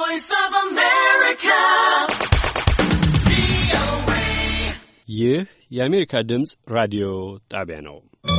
voice of America. ይህ የአሜሪካ ድምፅ ራዲዮ ጣቢያ ነው።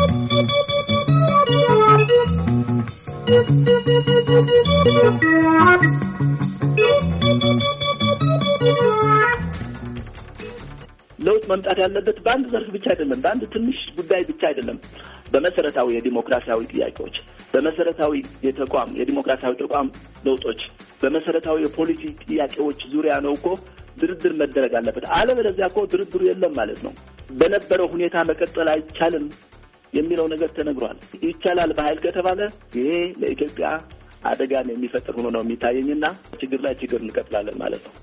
ለውጥ መምጣት ያለበት በአንድ ዘርፍ ብቻ አይደለም፣ በአንድ ትንሽ ጉዳይ ብቻ አይደለም። በመሰረታዊ የዲሞክራሲያዊ ጥያቄዎች፣ በመሰረታዊ የዲሞክራሲያዊ ተቋም ለውጦች፣ በመሰረታዊ የፖሊሲ ጥያቄዎች ዙሪያ ነው እኮ ድርድር መደረግ አለበት። አለበለዚያ እኮ ድርድሩ የለም ማለት ነው። በነበረው ሁኔታ መቀጠል አይቻልም የሚለው ነገር ተነግሯል። ይቻላል በኃይል ከተባለ ይሄ ለኢትዮጵያ አደጋን የሚፈጥር ሆኖ ነው የሚታየኝና ችግር ላይ ችግር እንቀጥላለን ማለት ነው።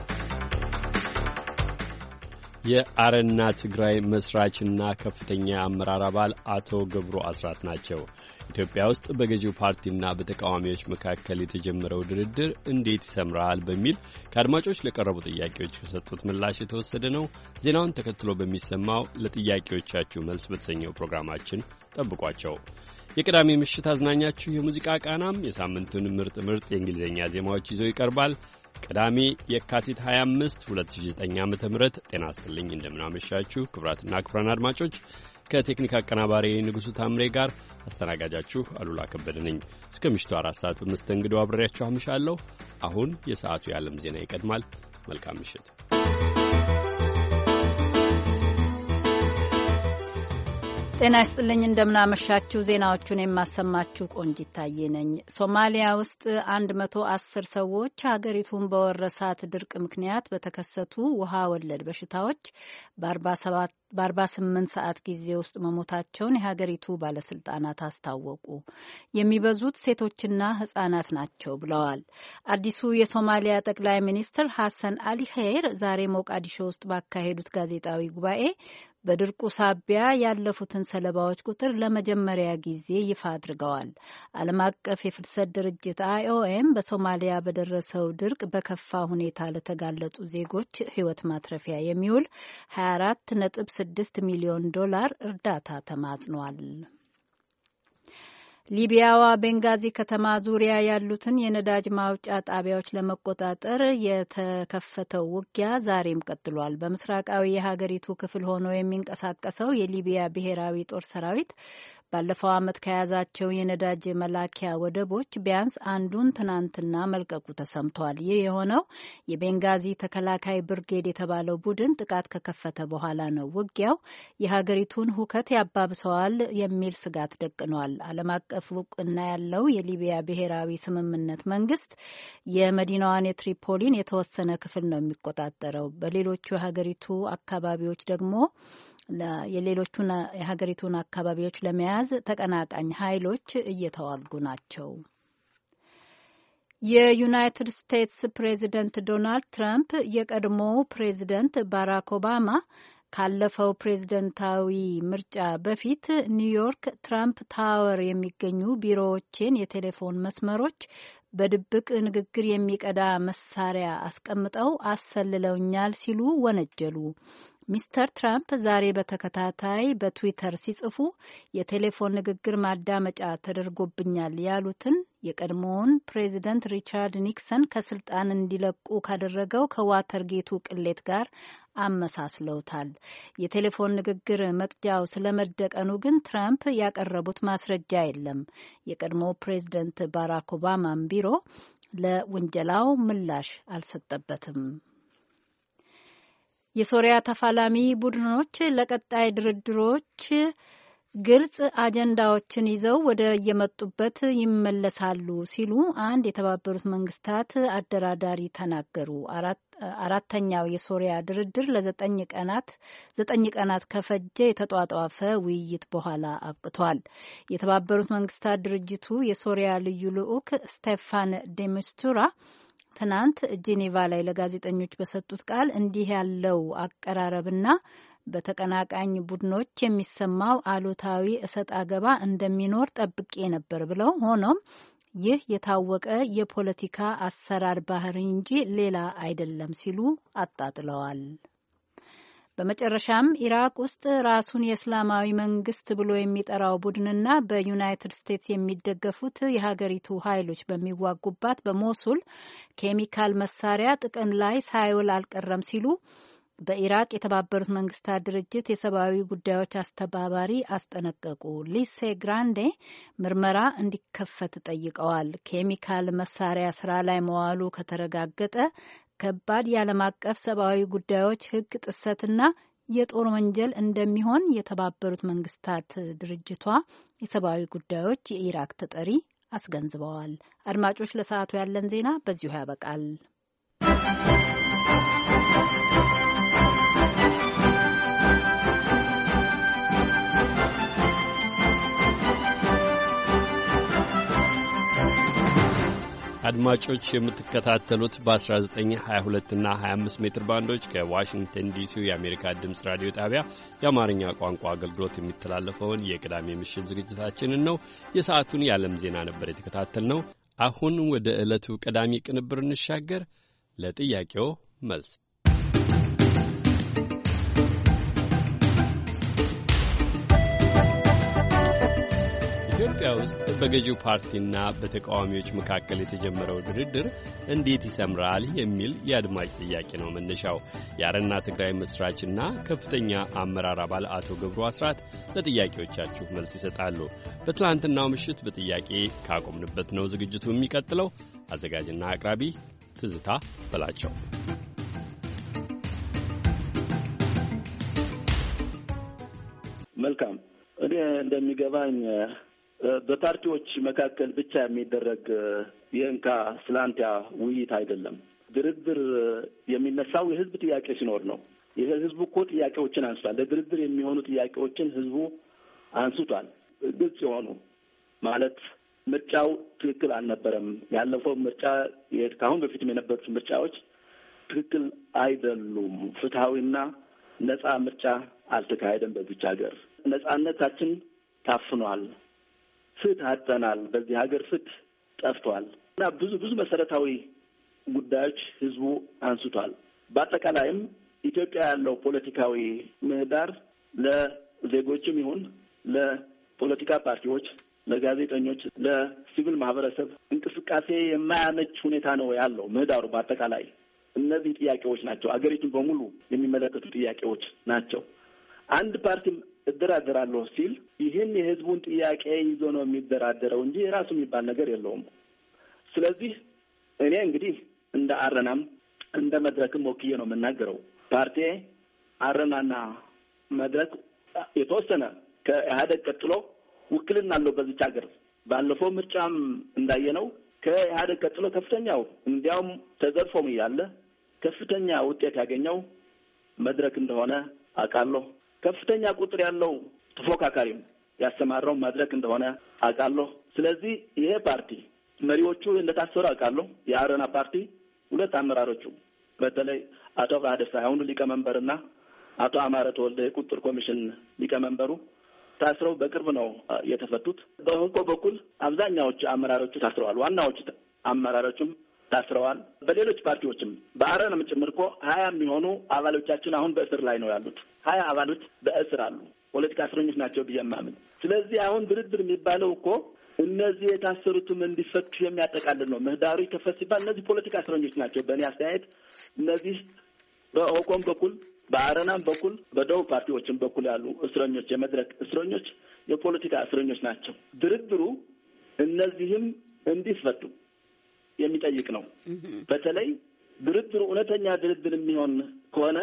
የአረና ትግራይ መስራችና ከፍተኛ አመራር አባል አቶ ገብሩ አስራት ናቸው። ኢትዮጵያ ውስጥ በገዢው ፓርቲና በተቃዋሚዎች መካከል የተጀመረው ድርድር እንዴት ይሰምራል በሚል ከአድማጮች ለቀረቡ ጥያቄዎች ከሰጡት ምላሽ የተወሰደ ነው። ዜናውን ተከትሎ በሚሰማው ለጥያቄዎቻችሁ መልስ በተሰኘው ፕሮግራማችን ጠብቋቸው። የቅዳሜ ምሽት አዝናኛችሁ የሙዚቃ ቃናም የሳምንቱን ምርጥ የእንግሊዝኛ ዜማዎች ይዞ ይቀርባል። ቅዳሜ የካቲት 25 2009 ዓ.ም። ጤና ይስጥልኝ፣ እንደምናመሻችሁ ክቡራትና ክቡራን አድማጮች። ከቴክኒክ አቀናባሪ ንጉሡ ታምሬ ጋር አስተናጋጃችሁ አሉላ ከበደ ነኝ። እስከ ምሽቱ 4 ሰዓት በመስተንግዶ አብሬያችሁ አምሻለሁ። አሁን የሰዓቱ የዓለም ዜና ይቀድማል። መልካም ምሽት። ጤና ይስጥልኝ፣ እንደምናመሻችሁ። ዜናዎቹን የማሰማችሁ ቆንጂት ታዬ ነኝ። ሶማሊያ ውስጥ 110 ሰዎች ሀገሪቱን በወረሳት ድርቅ ምክንያት በተከሰቱ ውሃ ወለድ በሽታዎች በ48 ሰዓት ጊዜ ውስጥ መሞታቸውን የሀገሪቱ ባለስልጣናት አስታወቁ። የሚበዙት ሴቶችና ሕጻናት ናቸው ብለዋል። አዲሱ የሶማሊያ ጠቅላይ ሚኒስትር ሐሰን አሊ ኸይር ዛሬ ሞቃዲሾ ውስጥ ባካሄዱት ጋዜጣዊ ጉባኤ በድርቁ ሳቢያ ያለፉትን ሰለባዎች ቁጥር ለመጀመሪያ ጊዜ ይፋ አድርገዋል። ዓለም አቀፍ የፍልሰት ድርጅት IOM በሶማሊያ በደረሰው ድርቅ በከፋ ሁኔታ ለተጋለጡ ዜጎች ሕይወት ማትረፊያ የሚውል 24.6 ሚሊዮን ዶላር እርዳታ ተማጽኗል። ሊቢያዋ ቤንጋዚ ከተማ ዙሪያ ያሉትን የነዳጅ ማውጫ ጣቢያዎች ለመቆጣጠር የተከፈተው ውጊያ ዛሬም ቀጥሏል። በምስራቃዊ የሀገሪቱ ክፍል ሆኖ የሚንቀሳቀሰው የሊቢያ ብሔራዊ ጦር ሰራዊት ባለፈው ዓመት ከያዛቸው የነዳጅ መላኪያ ወደቦች ቢያንስ አንዱን ትናንትና መልቀቁ ተሰምቷል። ይህ የሆነው የቤንጋዚ ተከላካይ ብርጌድ የተባለው ቡድን ጥቃት ከከፈተ በኋላ ነው። ውጊያው የሀገሪቱን ሁከት ያባብሰዋል የሚል ስጋት ደቅኗል። ዓለም አቀፍ እውቅና ያለው የሊቢያ ብሔራዊ ስምምነት መንግስት የመዲናዋን የትሪፖሊን የተወሰነ ክፍል ነው የሚቆጣጠረው። በሌሎቹ የሀገሪቱ አካባቢዎች ደግሞ የሌሎቹን የሀገሪቱን አካባቢዎች ለመያዝ ተቀናቃኝ ኃይሎች እየተዋጉ ናቸው። የዩናይትድ ስቴትስ ፕሬዚደንት ዶናልድ ትራምፕ የቀድሞው ፕሬዚደንት ባራክ ኦባማ ካለፈው ፕሬዝደንታዊ ምርጫ በፊት ኒውዮርክ ትራምፕ ታወር የሚገኙ ቢሮዎችን የቴሌፎን መስመሮች በድብቅ ንግግር የሚቀዳ መሳሪያ አስቀምጠው አሰልለውኛል ሲሉ ወነጀሉ። ሚስተር ትራምፕ ዛሬ በተከታታይ በትዊተር ሲጽፉ የቴሌፎን ንግግር ማዳመጫ ተደርጎብኛል ያሉትን የቀድሞውን ፕሬዚደንት ሪቻርድ ኒክሰን ከስልጣን እንዲለቁ ካደረገው ከዋተርጌቱ ቅሌት ጋር አመሳስለውታል። የቴሌፎን ንግግር መቅጃው ስለመደቀኑ ግን ትራምፕ ያቀረቡት ማስረጃ የለም። የቀድሞው ፕሬዚደንት ባራክ ኦባማን ቢሮ ለውንጀላው ምላሽ አልሰጠበትም። የሶሪያ ተፋላሚ ቡድኖች ለቀጣይ ድርድሮች ግልጽ አጀንዳዎችን ይዘው ወደ የመጡበት ይመለሳሉ ሲሉ አንድ የተባበሩት መንግስታት አደራዳሪ ተናገሩ። አራተኛው የሶሪያ ድርድር ዘጠኝ ቀናት ከፈጀ የተጧጧፈ ውይይት በኋላ አብቅቷል። የተባበሩት መንግስታት ድርጅቱ የሶሪያ ልዩ ልዑክ ስቴፋን ዴሚስቱራ ትናንት ጄኔቫ ላይ ለጋዜጠኞች በሰጡት ቃል እንዲህ ያለው አቀራረብና በተቀናቃኝ ቡድኖች የሚሰማው አሉታዊ እሰጥ አገባ እንደሚኖር ጠብቄ ነበር ብለው፣ ሆኖም ይህ የታወቀ የፖለቲካ አሰራር ባህሪ እንጂ ሌላ አይደለም ሲሉ አጣጥለዋል። በመጨረሻም ኢራቅ ውስጥ ራሱን የእስላማዊ መንግስት ብሎ የሚጠራው ቡድንና በዩናይትድ ስቴትስ የሚደገፉት የሀገሪቱ ኃይሎች በሚዋጉባት በሞሱል ኬሚካል መሳሪያ ጥቅም ላይ ሳይውል አልቀረም ሲሉ በኢራቅ የተባበሩት መንግስታት ድርጅት የሰብአዊ ጉዳዮች አስተባባሪ አስጠነቀቁ። ሊሴ ግራንዴ ምርመራ እንዲከፈት ጠይቀዋል። ኬሚካል መሳሪያ ስራ ላይ መዋሉ ከተረጋገጠ ከባድ የዓለም አቀፍ ሰብአዊ ጉዳዮች ሕግ ጥሰትና የጦር ወንጀል እንደሚሆን የተባበሩት መንግስታት ድርጅቷ የሰብአዊ ጉዳዮች የኢራቅ ተጠሪ አስገንዝበዋል። አድማጮች፣ ለሰዓቱ ያለን ዜና በዚሁ ያበቃል። አድማጮች የምትከታተሉት በ1922 እና 25 ሜትር ባንዶች ከዋሽንግተን ዲሲ የአሜሪካ ድምፅ ራዲዮ ጣቢያ የአማርኛ ቋንቋ አገልግሎት የሚተላለፈውን የቅዳሜ ምሽት ዝግጅታችንን ነው። የሰዓቱን የዓለም ዜና ነበር የተከታተልነው። አሁን ወደ ዕለቱ ቀዳሚ ቅንብር እንሻገር። ለጥያቄው መልስ ኢትዮጵያ ውስጥ በገዢው ፓርቲና በተቃዋሚዎች መካከል የተጀመረው ድርድር እንዴት ይሰምራል የሚል የአድማጭ ጥያቄ ነው መነሻው። የአረና ትግራይ መስራችና ከፍተኛ አመራር አባል አቶ ገብሩ አስራት ለጥያቄዎቻችሁ መልስ ይሰጣሉ። በትላንትናው ምሽት በጥያቄ ካቆምንበት ነው ዝግጅቱ የሚቀጥለው። አዘጋጅና አቅራቢ ትዝታ በላቸው። መልካም። እኔ እንደሚገባኝ በፓርቲዎች መካከል ብቻ የሚደረግ የእንካ ስላንቲያ ውይይት አይደለም። ድርድር የሚነሳው የህዝብ ጥያቄ ሲኖር ነው። የህዝቡ እኮ ጥያቄዎችን አንስቷል። ለድርድር የሚሆኑ ጥያቄዎችን ህዝቡ አንስቷል። ግልጽ የሆኑ ማለት ምርጫው ትክክል አልነበረም። ያለፈው ምርጫ ከአሁን በፊትም የነበሩት ምርጫዎች ትክክል አይደሉም። ፍትሐዊና ነጻ ምርጫ አልተካሄደም። በዚች ሀገር ነጻነታችን ታፍኗል። ፍትህ አጥተናል። በዚህ ሀገር ፍትህ ጠፍቷል እና ብዙ መሰረታዊ ጉዳዮች ህዝቡ አንስቷል። በአጠቃላይም ኢትዮጵያ ያለው ፖለቲካዊ ምህዳር ለዜጎችም ይሁን ለፖለቲካ ፓርቲዎች፣ ለጋዜጠኞች፣ ለሲቪል ማህበረሰብ እንቅስቃሴ የማያመች ሁኔታ ነው ያለው ምህዳሩ። በአጠቃላይ እነዚህ ጥያቄዎች ናቸው አገሪቱን በሙሉ የሚመለከቱ ጥያቄዎች ናቸው። አንድ ፓርቲም እደራደራለሁ ሲል ይህን የህዝቡን ጥያቄ ይዞ ነው የሚደራደረው እንጂ የራሱ የሚባል ነገር የለውም። ስለዚህ እኔ እንግዲህ እንደ አረናም እንደ መድረክም ወክዬ ነው የምናገረው። ፓርቲ አረናና መድረክ የተወሰነ ከኢህአዴግ ቀጥሎ ውክልና አለው በዚች ሀገር። ባለፈው ምርጫም እንዳየነው ከኢህአዴግ ቀጥሎ ከፍተኛው እንዲያውም ተዘርፎም እያለ ከፍተኛ ውጤት ያገኘው መድረክ እንደሆነ አውቃለሁ። ከፍተኛ ቁጥር ያለው ተፎካካሪም ያሰማራው መድረክ እንደሆነ አውቃለሁ። ስለዚህ ይሄ ፓርቲ መሪዎቹ እንደታሰሩ አውቃለሁ። የአረና ፓርቲ ሁለት አመራሮቹ በተለይ አቶ አባደሳ አሁን ሊቀመንበርና አቶ አማረ ተወልደ የቁጥጥር ኮሚሽን ሊቀመንበሩ ታስረው በቅርብ ነው የተፈቱት። በህቆ በኩል አብዛኛዎቹ አመራሮቹ ታስረዋል። ዋናዎቹ አመራሮቹም ታስረዋል። በሌሎች ፓርቲዎችም በአረናም ጭምር እኮ 20 የሚሆኑ አባሎቻችን አሁን በእስር ላይ ነው ያሉት። 20 አባሎች በእስር አሉ። ፖለቲካ እስረኞች ናቸው ብዬ የማምን። ስለዚህ አሁን ድርድር የሚባለው እኮ እነዚህ የታሰሩትም እንዲፈቱ የሚያጠቃልል ነው። ምህዳሩ ይከፈት ሲባል እነዚህ ፖለቲካ እስረኞች ናቸው። በእኔ አስተያየት እነዚህ በኦቆም በኩል በአረናም በኩል በደቡብ ፓርቲዎችም በኩል ያሉ እስረኞች የመድረክ እስረኞች የፖለቲካ እስረኞች ናቸው። ድርድሩ እነዚህም እንዲፈቱ የሚጠይቅ ነው። በተለይ ድርድሩ እውነተኛ ድርድር የሚሆን ከሆነ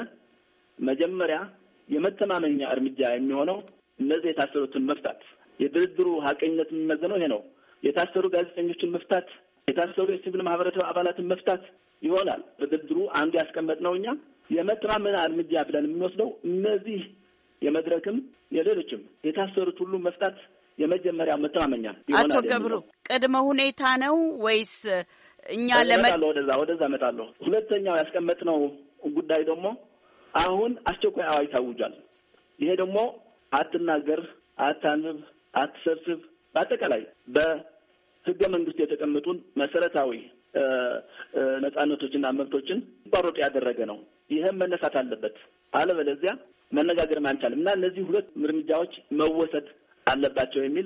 መጀመሪያ የመተማመኛ እርምጃ የሚሆነው እነዚህ የታሰሩትን መፍታት። የድርድሩ ሀቀኝነት የሚመዘነው ይሄ ነው። የታሰሩ ጋዜጠኞችን መፍታት፣ የታሰሩ የሲቪል ማህበረሰብ አባላትን መፍታት ይሆናል። በድርድሩ አንዱ ያስቀመጥነው እኛ የመተማመኛ እርምጃ ብለን የምንወስደው እነዚህ የመድረክም የሌሎችም የታሰሩት ሁሉ መፍታት የመጀመሪያ መተማመኛ ይሆናል። አቶ ገብሩ ቅድመ ሁኔታ ነው ወይስ እኛ ወደዛ እመጣለሁ። ሁለተኛው ያስቀመጥነው ጉዳይ ደግሞ አሁን አስቸኳይ አዋጅ ታውጇል። ይሄ ደግሞ አትናገር፣ አታንብብ፣ አትሰብስብ በአጠቃላይ በህገ መንግስት የተቀመጡን መሰረታዊ ነጻ ነጻነቶችና መብቶችን ባሮጥ ያደረገ ነው። ይሄም መነሳት አለበት። አለበለዚያ መነጋገር አንቻልም እና እነዚህ ሁለት እርምጃዎች መወሰድ አለባቸው የሚል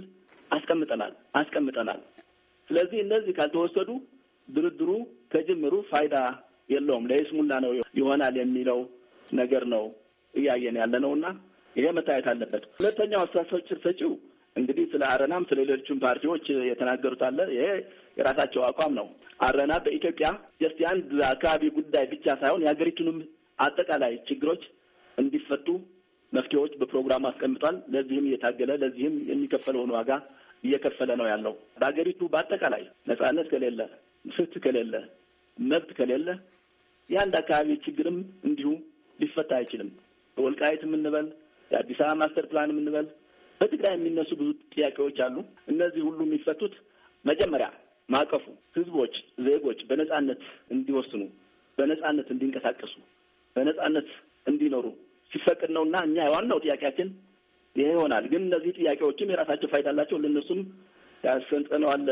አስቀምጠናል። ስለዚህ እነዚህ ካልተወሰዱ ድርድሩ ከጅምሩ ፋይዳ የለውም፣ ለይስሙላ ነው ይሆናል የሚለው ነገር ነው እያየን ያለ ነውና ይሄ መታየት አለበት። ሁለተኛው አስተሳሰብ ሰጪው እንግዲህ ስለ አረናም ስለ ሌሎችም ፓርቲዎች የተናገሩት አለ። ይሄ የራሳቸው አቋም ነው። አረና በኢትዮጵያ ጀስት የአንድ አካባቢ ጉዳይ ብቻ ሳይሆን የሀገሪቱንም አጠቃላይ ችግሮች እንዲፈቱ መፍትሄዎች በፕሮግራሙ አስቀምጧል። ለዚህም እየታገለ ለዚህም የሚከፈለውን ዋጋ እየከፈለ ነው ያለው። በሀገሪቱ በአጠቃላይ ነጻነት ከሌለ፣ ፍትህ ከሌለ፣ መብት ከሌለ የአንድ አካባቢ ችግርም እንዲሁ ሊፈታ አይችልም። ወልቃይት የምንበል የአዲስ አበባ ማስተር ፕላን የምንበል በትግራይ የሚነሱ ብዙ ጥያቄዎች አሉ። እነዚህ ሁሉ የሚፈቱት መጀመሪያ ማዕቀፉ ህዝቦች፣ ዜጎች በነጻነት እንዲወስኑ፣ በነጻነት እንዲንቀሳቀሱ፣ በነጻነት እንዲኖሩ ሲፈቅድ ነውና እኛ ዋናው ጥያቄያችን ይሄ ይሆናል። ግን እነዚህ ጥያቄዎችም የራሳቸው ፋይዳ አላቸው። ለእነሱም ያስፈንጸነዋል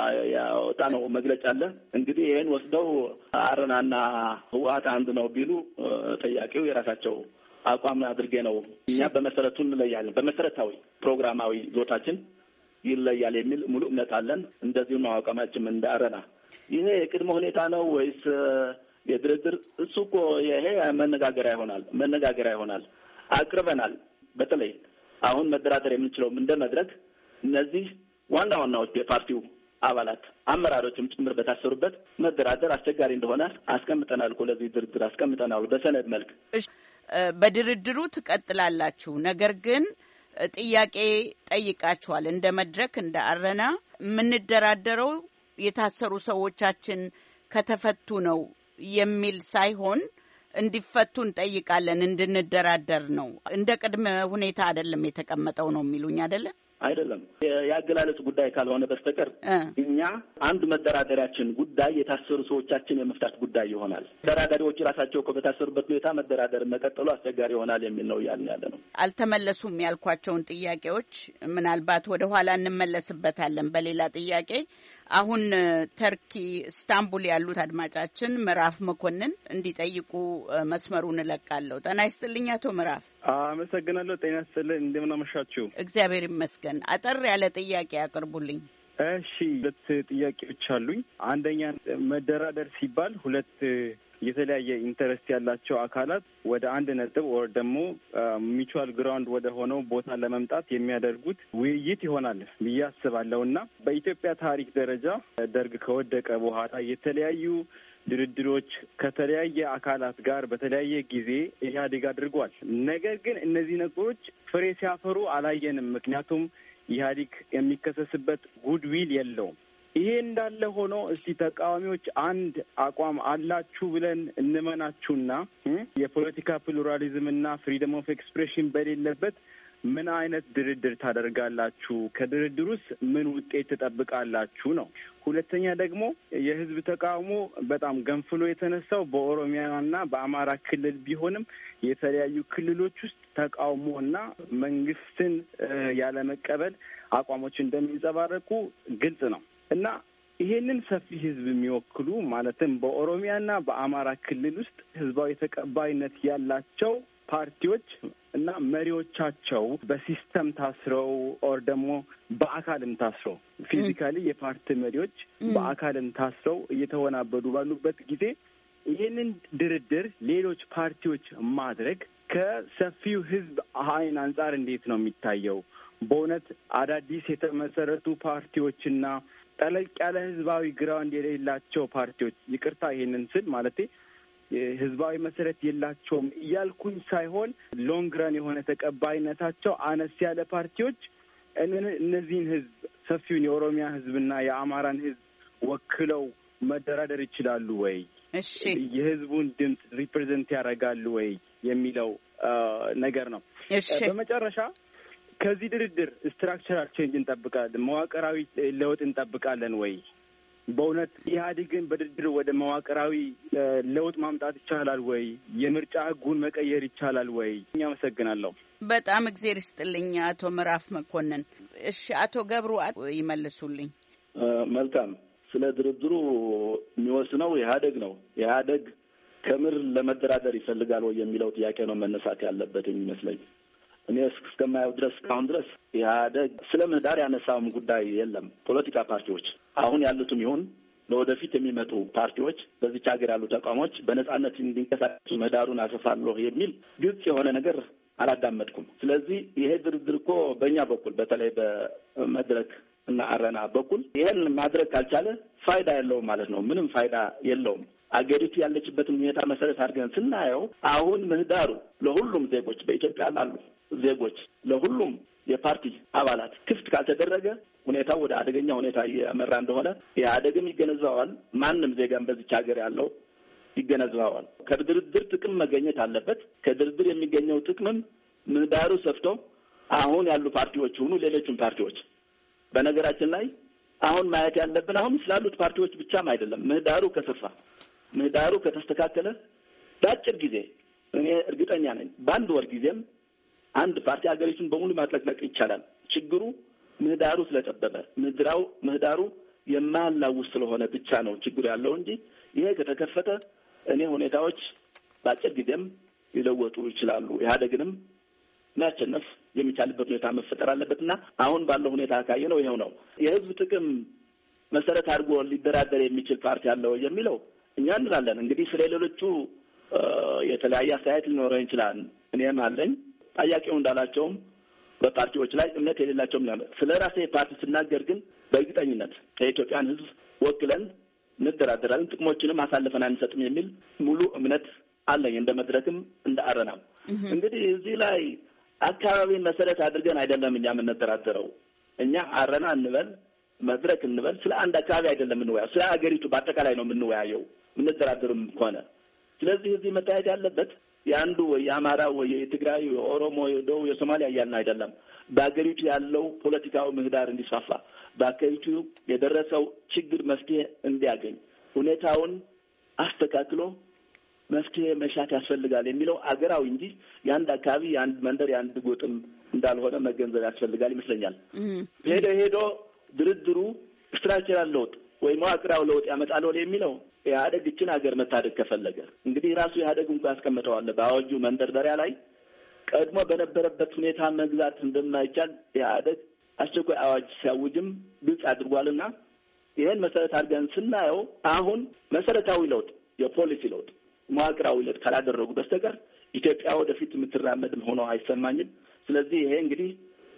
ያወጣነው መግለጫ አለ። እንግዲህ ይሄን ወስደው አረናና ህወሓት አንድ ነው ቢሉ ጥያቄው የራሳቸው አቋም አድርጌ ነው። እኛ በመሰረቱ እንለያለን። በመሰረታዊ ፕሮግራማዊ ዞታችን ይለያል የሚል ሙሉ እምነት አለን። እንደዚሁ ነው አቋማችን እንደ አረና። ይሄ የቅድመ ሁኔታ ነው ወይስ የድርድር? እሱ እኮ ይሄ መነጋገሪያ ይሆናል አቅርበናል። በተለይ አሁን መደራደር የምንችለው እንደ መድረክ እነዚህ ዋና ዋናዎች የፓርቲው አባላት አመራሮችም ጭምር በታሰሩበት መደራደር አስቸጋሪ እንደሆነ አስቀምጠናል እኮ ለዚህ ድርድር አስቀምጠናል በሰነድ መልክ። በድርድሩ ትቀጥላላችሁ። ነገር ግን ጥያቄ ጠይቃችኋል። እንደ መድረክ እንደ አረና የምንደራደረው የታሰሩ ሰዎቻችን ከተፈቱ ነው የሚል ሳይሆን እንዲፈቱ እንጠይቃለን፣ እንድንደራደር ነው። እንደ ቅድመ ሁኔታ አይደለም የተቀመጠው ነው የሚሉኝ አይደለም? አይደለም። የአገላለጽ ጉዳይ ካልሆነ በስተቀር እኛ አንድ መደራደሪያችን ጉዳይ የታሰሩ ሰዎቻችን የመፍታት ጉዳይ ይሆናል። ተደራዳሪዎች ራሳቸው እኮ በታሰሩበት ሁኔታ መደራደር መቀጠሉ አስቸጋሪ ይሆናል የሚል ነው እያልን ያለ ነው። አልተመለሱም ያልኳቸውን ጥያቄዎች ምናልባት ወደ ኋላ እንመለስበታለን በሌላ ጥያቄ። አሁን ተርኪ ኢስታንቡል ያሉት አድማጫችን ምዕራፍ መኮንን እንዲጠይቁ መስመሩን እለቃለሁ። ጤና ይስጥልኝ አቶ ምዕራፍ። አመሰግናለሁ። ጤና ይስጥልኝ። እንደምን አመሻችሁ? እግዚአብሔር ይመስገን። አጠር ያለ ጥያቄ ያቀርቡልኝ። እሺ፣ ሁለት ጥያቄዎች አሉኝ። አንደኛ መደራደር ሲባል ሁለት የተለያየ ኢንተረስት ያላቸው አካላት ወደ አንድ ነጥብ ወር ደግሞ ሚቹዋል ግራውንድ ወደ ሆነው ቦታ ለመምጣት የሚያደርጉት ውይይት ይሆናል ብዬ አስባለሁ እና በኢትዮጵያ ታሪክ ደረጃ ደርግ ከወደቀ በኋላ የተለያዩ ድርድሮች ከተለያየ አካላት ጋር በተለያየ ጊዜ ኢህአዴግ አድርጓል። ነገር ግን እነዚህ ነገሮች ፍሬ ሲያፈሩ አላየንም። ምክንያቱም ኢህአዴግ የሚከሰስበት ጉድዊል የለውም። ይሄ እንዳለ ሆኖ እስቲ ተቃዋሚዎች አንድ አቋም አላችሁ ብለን እንመናችሁና የፖለቲካ ፕሉራሊዝምና ፍሪደም ኦፍ ኤክስፕሬሽን በሌለበት ምን አይነት ድርድር ታደርጋላችሁ? ከድርድሩስ ምን ውጤት ትጠብቃላችሁ ነው። ሁለተኛ ደግሞ የህዝብ ተቃውሞ በጣም ገንፍሎ የተነሳው በኦሮሚያና በአማራ ክልል ቢሆንም የተለያዩ ክልሎች ውስጥ ተቃውሞና መንግስትን ያለመቀበል አቋሞች እንደሚንጸባረቁ ግልጽ ነው እና ይሄንን ሰፊ ህዝብ የሚወክሉ ማለትም በኦሮሚያና በአማራ ክልል ውስጥ ህዝባዊ ተቀባይነት ያላቸው ፓርቲዎች እና መሪዎቻቸው በሲስተም ታስረው ኦር ደግሞ በአካልም ታስረው ፊዚካሊ የፓርቲ መሪዎች በአካልም ታስረው እየተወናበዱ ባሉበት ጊዜ ይህንን ድርድር ሌሎች ፓርቲዎች ማድረግ ከሰፊው ህዝብ አይን አንጻር እንዴት ነው የሚታየው? በእውነት አዳዲስ የተመሰረቱ ፓርቲዎችና ጠለቅ ያለ ህዝባዊ ግራውንድ የሌላቸው ፓርቲዎች፣ ይቅርታ ይሄንን ስል ማለቴ ህዝባዊ መሰረት የላቸውም እያልኩኝ ሳይሆን ሎንግ ረን የሆነ ተቀባይነታቸው አነስ ያለ ፓርቲዎች እነዚህን ህዝብ ሰፊውን የኦሮሚያ ህዝብና የአማራን ህዝብ ወክለው መደራደር ይችላሉ ወይ? እሺ፣ የህዝቡን ድምፅ ሪፕሬዘንት ያደርጋሉ ወይ የሚለው ነገር ነው። እሺ፣ በመጨረሻ ከዚህ ድርድር ስትራክቸራል ቼንጅ እንጠብቃለን፣ መዋቅራዊ ለውጥ እንጠብቃለን ወይ? በእውነት ኢህአዴግን በድርድር ወደ መዋቅራዊ ለውጥ ማምጣት ይቻላል ወይ? የምርጫ ህጉን መቀየር ይቻላል ወይ? አመሰግናለሁ። በጣም እግዜር ይስጥልኝ አቶ ምዕራፍ መኮንን። እሺ፣ አቶ ገብሩ ይመልሱልኝ። መልካም። ስለ ድርድሩ የሚወስነው ኢህአዴግ ነው። ኢህአዴግ ከምር ለመደራደር ይፈልጋል ወይ የሚለው ጥያቄ ነው መነሳት ያለበት የሚመስለኝ። እኔ እስከማየው ድረስ እስካሁን ድረስ ኢህአዴግ ስለ ምህዳር ያነሳውም ጉዳይ የለም። ፖለቲካ ፓርቲዎች አሁን ያሉትም ይሁን ለወደፊት የሚመጡ ፓርቲዎች በዚች ሀገር ያሉ ተቋሞች በነጻነት እንዲንቀሳቀሱ ምህዳሩን አሰፋለሁ የሚል ግልጽ የሆነ ነገር አላዳመጥኩም። ስለዚህ ይሄ ድርድር እኮ በእኛ በኩል በተለይ በመድረክ እና አረና በኩል ይሄን ማድረግ ካልቻለ ፋይዳ የለውም ማለት ነው። ምንም ፋይዳ የለውም። አገሪቱ ያለችበትን ሁኔታ መሰረት አድርገን ስናየው አሁን ምህዳሩ ለሁሉም ዜጎች በኢትዮጵያ ላሉ ዜጎች ለሁሉም የፓርቲ አባላት ክፍት ካልተደረገ ሁኔታው ወደ አደገኛ ሁኔታ እያመራ እንደሆነ ኢህአዴግም ይገነዘባዋል። ማንም ዜጋም በዚች ሀገር ያለው ይገነዘባዋል። ከድርድር ጥቅም መገኘት አለበት። ከድርድር የሚገኘው ጥቅምም ምህዳሩ ሰፍቶ አሁን ያሉ ፓርቲዎች ሆኑ ሌሎችም ፓርቲዎች በነገራችን ላይ አሁን ማየት ያለብን አሁን ስላሉት ፓርቲዎች ብቻም አይደለም። ምህዳሩ ከሰፋ ምህዳሩ ከተስተካከለ በአጭር ጊዜ እኔ እርግጠኛ ነኝ በአንድ ወር ጊዜም አንድ ፓርቲ ሀገሪቱን በሙሉ ማጥለቅለቅ ይቻላል። ችግሩ ምህዳሩ ስለጠበበ ምህዳሩ የማያላውስ ስለሆነ ብቻ ነው ችግሩ ያለው እንጂ ይሄ ከተከፈተ እኔ ሁኔታዎች በአጭር ጊዜም ሊለወጡ ይችላሉ። ኢህአዴግንም ማሸነፍ የሚቻልበት ሁኔታ መፈጠር አለበትና አሁን ባለው ሁኔታ ካየነው ይሄው ነው። የህዝብ ጥቅም መሰረት አድርጎ ሊደራደር የሚችል ፓርቲ አለው የሚለው እኛ እንላለን። እንግዲህ ስለሌሎቹ የተለያየ አስተያየት ሊኖረን ይችላል። እኔም አለኝ። ጠያቂው እንዳላቸውም በፓርቲዎች ላይ እምነት የሌላቸውም ነው። ስለ ራሴ ፓርቲ ስናገር ግን በእርግጠኝነት የኢትዮጵያን ህዝብ ወክለን እንደራደራለን፣ ጥቅሞችንም አሳልፈን አንሰጥም የሚል ሙሉ እምነት አለኝ። እንደ መድረክም እንደ አረናም እንግዲህ እዚህ ላይ አካባቢን መሰረት አድርገን አይደለም እኛ የምንደራደረው። እኛ አረና እንበል መድረክ እንበል ስለ አንድ አካባቢ አይደለም የምንወያየው፣ ስለ ሀገሪቱ በአጠቃላይ ነው የምንወያየው የምንደራደርም ከሆነ። ስለዚህ እዚህ መታየት ያለበት የአንዱ ወይ የአማራ ወይ የትግራይ የኦሮሞ የደቡብ የሶማሊያ እያልን አይደለም። በሀገሪቱ ያለው ፖለቲካዊ ምህዳር እንዲስፋፋ፣ በሀገሪቱ የደረሰው ችግር መፍትሄ እንዲያገኝ ሁኔታውን አስተካክሎ መፍትሄ መሻት ያስፈልጋል የሚለው አገራዊ እንጂ የአንድ አካባቢ የአንድ መንደር የአንድ ጎጥም እንዳልሆነ መገንዘብ ያስፈልጋል ይመስለኛል። ሄዶ ድርድሩ ስትራክቸራል ለውጥ ወይ መዋቅራዊ ለውጥ ያመጣል የሚለው ኢህአዴግ እችን ሀገር መታደግ ከፈለገ እንግዲህ ራሱ ኢህአዴግ እንኳን ያስቀምጠዋል በአዋጁ መንደርደሪያ ላይ ቀድሞ በነበረበት ሁኔታ መግዛት እንደማይቻል ኢህአዴግ አስቸኳይ አዋጅ ሲያውጅም ግልጽ አድርጓልና ይሄን መሰረት አድርገን ስናየው አሁን መሰረታዊ ለውጥ የፖሊሲ ለውጥ መዋቅራዊ ለውጥ ካላደረጉ በስተቀር ኢትዮጵያ ወደፊት የምትራመድም ሆኖ አይሰማኝም። ስለዚህ ይሄ እንግዲህ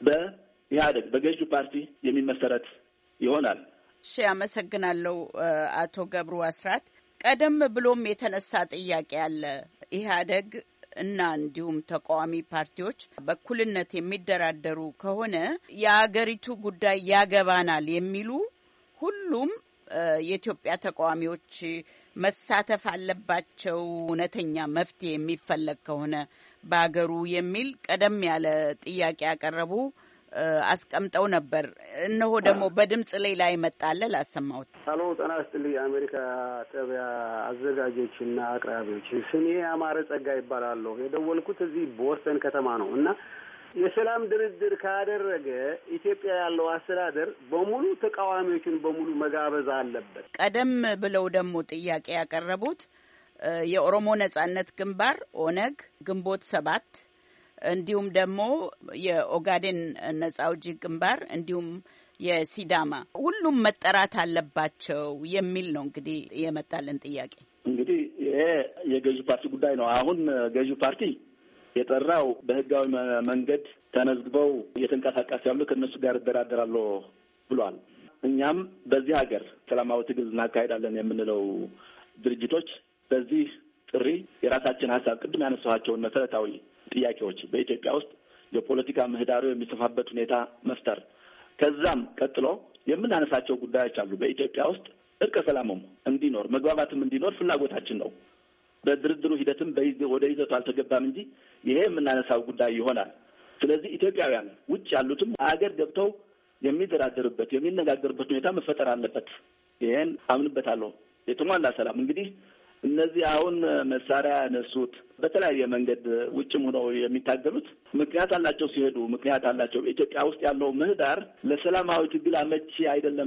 በኢህአዴግ በገዢው ፓርቲ የሚመሰረት ይሆናል። እሺ፣ አመሰግናለሁ አቶ ገብሩ አስራት። ቀደም ብሎም የተነሳ ጥያቄ አለ። ኢህአዴግ እና እንዲሁም ተቃዋሚ ፓርቲዎች በእኩልነት የሚደራደሩ ከሆነ የአገሪቱ ጉዳይ ያገባናል የሚሉ ሁሉም የኢትዮጵያ ተቃዋሚዎች መሳተፍ አለባቸው፣ እውነተኛ መፍትሄ የሚፈለግ ከሆነ በአገሩ የሚል ቀደም ያለ ጥያቄ ያቀረቡ አስቀምጠው ነበር። እነሆ ደግሞ በድምጽ ላይ መጣለ ላሰማሁት። ሄሎ፣ ጤና ይስጥልኝ። የአሜሪካ ጣቢያ አዘጋጆችና አቅራቢዎች፣ ስሜ አማረ ጸጋ ይባላለሁ። የደወልኩት እዚህ ቦስተን ከተማ ነው እና የሰላም ድርድር ካደረገ ኢትዮጵያ ያለው አስተዳደር በሙሉ ተቃዋሚዎችን በሙሉ መጋበዝ አለበት። ቀደም ብለው ደግሞ ጥያቄ ያቀረቡት የኦሮሞ ነጻነት ግንባር ኦነግ፣ ግንቦት 7 እንዲሁም ደግሞ የኦጋዴን ነጻ አውጪ ግንባር እንዲሁም የሲዳማ ሁሉም መጠራት አለባቸው የሚል ነው እንግዲህ የመጣልን ጥያቄ። እንግዲህ ይሄ የገዢ ፓርቲ ጉዳይ ነው። አሁን ገዢ ፓርቲ የጠራው በህጋዊ መንገድ ተመዝግበው እየተንቀሳቀሱ ያሉ ከእነሱ ጋር እደራደራለሁ ብሏል። እኛም በዚህ ሀገር ሰላማዊ ትግል እናካሄዳለን የምንለው ድርጅቶች በዚህ ጥሪ የራሳችን ሀሳብ ቅድም ያነሳኋቸውን መሰረታዊ ጥያቄዎች በኢትዮጵያ ውስጥ የፖለቲካ ምህዳሩ የሚሰፋበት ሁኔታ መፍጠር፣ ከዛም ቀጥሎ የምናነሳቸው ጉዳዮች አሉ። በኢትዮጵያ ውስጥ እርቀ ሰላሙም እንዲኖር መግባባትም እንዲኖር ፍላጎታችን ነው። በድርድሩ ሂደትም ወደ ይዘቱ አልተገባም እንጂ ይሄ የምናነሳው ጉዳይ ይሆናል። ስለዚህ ኢትዮጵያውያን ውጭ ያሉትም አገር ገብተው የሚደራደሩበት የሚነጋገሩበት ሁኔታ መፈጠር አለበት። ይሄን አምንበታለሁ። የተሟላ ሰላም እንግዲህ እነዚህ አሁን መሳሪያ ያነሱት በተለያየ መንገድ ውጭም ሆነው የሚታገሉት ምክንያት አላቸው። ሲሄዱ ምክንያት አላቸው። ኢትዮጵያ ውስጥ ያለው ምህዳር ለሰላማዊ ትግል አመቺ አይደለም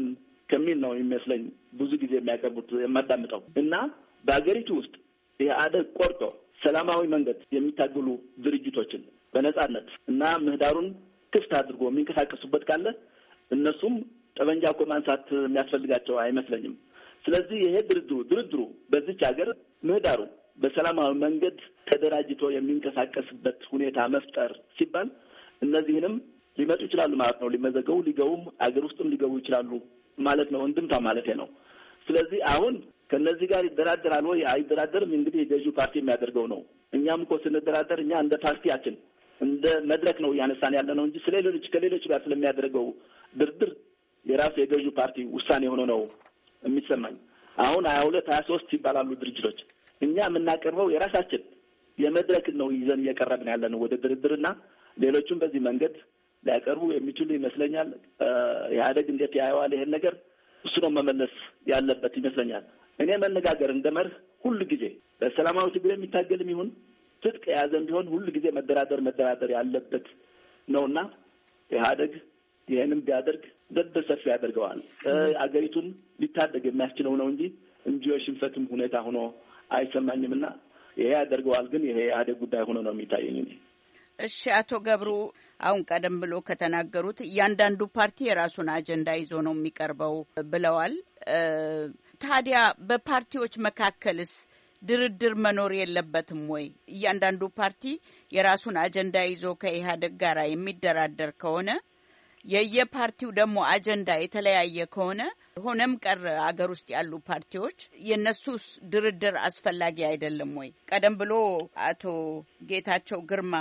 ከሚል ነው የሚመስለኝ ብዙ ጊዜ የሚያቀርቡት የማዳምጠው እና በአገሪቱ ውስጥ ኢህአዴግ ቆርጦ ሰላማዊ መንገድ የሚታገሉ ድርጅቶችን በነጻነት እና ምህዳሩን ክፍት አድርጎ የሚንቀሳቀሱበት ካለ እነሱም ጠበንጃ እኮ ማንሳት የሚያስፈልጋቸው አይመስለኝም። ስለዚህ ይሄ ድርድሩ በዚች ሀገር ምህዳሩ በሰላማዊ መንገድ ተደራጅቶ የሚንቀሳቀስበት ሁኔታ መፍጠር ሲባል እነዚህንም ሊመጡ ይችላሉ ማለት ነው። ሊመዘገቡ ሊገቡም አገር ውስጥም ሊገቡ ይችላሉ ማለት ነው። እንድምታ ማለት ነው። ስለዚህ አሁን ከነዚህ ጋር ይደራደራል ወይ አይደራደርም? እንግዲህ የገዢው ፓርቲ የሚያደርገው ነው። እኛም እኮ ስንደራደር እኛ እንደ ፓርቲያችን እንደ መድረክ ነው እያነሳን ያለ ነው እንጂ ከሌሎች ጋር ስለሚያደርገው ድርድር የራሱ የገዢው ፓርቲ ውሳኔ ሆኖ ነው የሚሰማኝ። አሁን 22 23 ይባላሉ ድርጅቶች። እኛ የምናቀርበው የራሳችን የመድረክ ነው ይዘን እየቀረብን ያለ ነው ወደ ድርድርና ሌሎቹም በዚህ መንገድ ሊያቀርቡ የሚችሉ ይመስለኛል። ኢህአዴግ እንዴት ያየዋል ይሄን ነገር? እሱ ነው መመለስ ያለበት ይመስለኛል። እኔ መነጋገር እንደመርህ ሁሉ ጊዜ በሰላማዊ ትግል የሚታገልም ይሁን ትጥቅ የያዘም ቢሆን ሁሉ ጊዜ መደራደር ያለበት ነውና ኢህአዴግ ይሄንም ቢያደርግ ደብ ሰፊ ያደርገዋል። አገሪቱን ሊታደግ የሚያስችለው ነው እንጂ የሽንፈትም ሁኔታ ሆኖ አይሰማኝምና ይሄ ያደርገዋል። ግን ይሄ ኢህአዴግ ጉዳይ ሆኖ ነው የሚታየኝ። እሺ፣ አቶ ገብሩ አሁን ቀደም ብሎ ከተናገሩት እያንዳንዱ ፓርቲ የራሱን አጀንዳ ይዞ ነው የሚቀርበው ብለዋል። ታዲያ በፓርቲዎች መካከልስ ድርድር መኖር የለበትም ወይ? እያንዳንዱ ፓርቲ የራሱን አጀንዳ ይዞ ከኢህአዴግ ጋር የሚደራደር ከሆነ የየፓርቲው ደግሞ አጀንዳ የተለያየ ከሆነ ሆነም ቀረ አገር ውስጥ ያሉ ፓርቲዎች የነሱስ ድርድር አስፈላጊ አይደለም ወይ? ቀደም ብሎ አቶ ጌታቸው ግርማ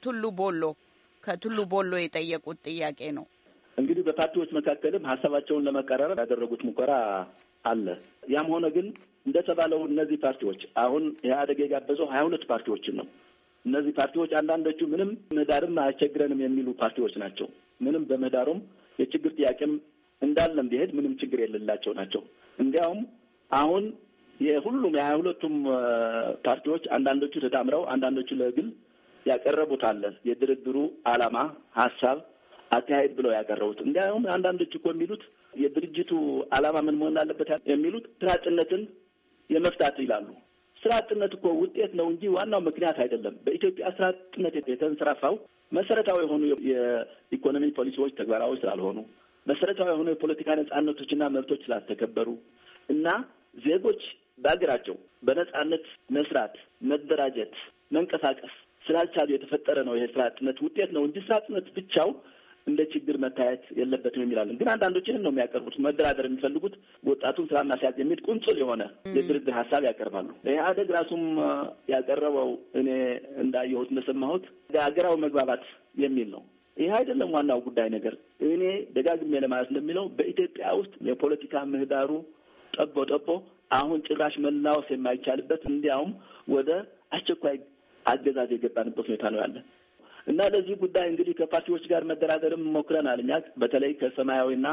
ከቱሉ ቦሎ የጠየቁት ጥያቄ ነው። እንግዲህ በፓርቲዎች መካከልም ሀሳባቸውን ለመቀራረብ ያደረጉት ሙከራ አለ። ያም ሆነ ግን እንደተባለው እነዚህ ፓርቲዎች አሁን ኢህአዴግ የጋበዘው 22 ፓርቲዎችን ነው። እነዚህ ፓርቲዎች አንዳንዶቹ ምንም ምህዳርም አያስቸግረንም የሚሉ ፓርቲዎች ናቸው። ምንም በምህዳሩም የችግር ጥያቄም እንዳለም ቢሄድ ምንም ችግር የሌላቸው ናቸው። እንዲያውም አሁን የሁሉም የ22ቱም ፓርቲዎች አንዳንዶቹ ተዳምረው አንዳንዶቹ ለግል ያቀረቡት አለ የድርድሩ ዓላማ፣ ሀሳብ፣ አካሄድ ብለው ያቀረቡት። እንዲያውም አንዳንዶቹ እኮ የሚሉት የድርጅቱ ዓላማ ምን መሆን አለበት የሚሉት ስራ አጥነትን የመፍታት ይላሉ። ስራ አጥነት እኮ ውጤት ነው እንጂ ዋናው ምክንያት አይደለም። በኢትዮጵያ ስራ አጥነት የተንሰራፋው መሰረታዊ የሆኑ የኢኮኖሚ ፖሊሲዎች ተግባራዊ ስላልሆኑ፣ መሰረታዊ የሆኑ የፖለቲካ ነጻነቶችና መብቶች ስላልተከበሩ እና ዜጎች በአገራቸው በነጻነት መስራት፣ መደራጀት፣ መንቀሳቀስ ስላልቻሉ የተፈጠረ ነው። ይሄ ስራ አጥነት ውጤት ነው እንጂ ስራ አጥነት ብቻው እንደ ችግር መታየት የለበትም የሚላለን። ግን አንዳንዶች ይህን ነው የሚያቀርቡት። መደራደር የሚፈልጉት ወጣቱን ስራ ማስያዝ የሚል ቁንጽል የሆነ የድርድር ሀሳብ ያቀርባሉ። ኢህአዴግ ራሱም ያቀረበው እኔ እንዳየሁት እንደሰማሁት ሀገራዊ መግባባት የሚል ነው። ይህ አይደለም ዋናው ጉዳይ ነገር። እኔ ደጋግሜ ለማለት እንደሚለው በኢትዮጵያ ውስጥ የፖለቲካ ምህዳሩ ጠቦ አሁን ጭራሽ መላወስ የማይቻልበት እንዲያውም ወደ አስቸኳይ አገዛዝ የገባንበት ሁኔታ ነው ያለ እና ለዚህ ጉዳይ እንግዲህ ከፓርቲዎች ጋር መደራደርም ሞክረናል። እኛ በተለይ ከሰማያዊና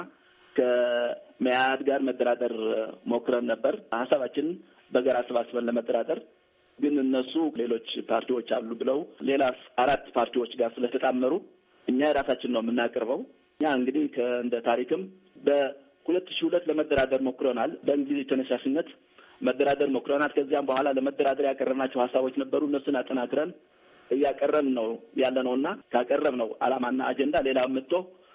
ከመያድ ጋር መደራደር ሞክረን ነበር። ሀሳባችንን በጋራ አሰባስበን ለመደራደር ግን እነሱ ሌሎች ፓርቲዎች አሉ ብለው ሌላ 4 ፓርቲዎች ጋር ስለተጣመሩ እኛ የራሳችን ነው የምናቀርበው። እኛ እንግዲህ እንደ ታሪክም በ2002 ለመደራደር ሞክረናል። በእንግሊዝ ተነሳሽነት መደራደር ሞክረናል። ከዚያም በኋላ ለመደራደር ያቀረብናቸው ሀሳቦች ነበሩ። እነሱን አጠናክረን እያቀረብን ነው ያለ ነውና ካቀረብነው ዓላማና አጀንዳ ሌላ መጥቶ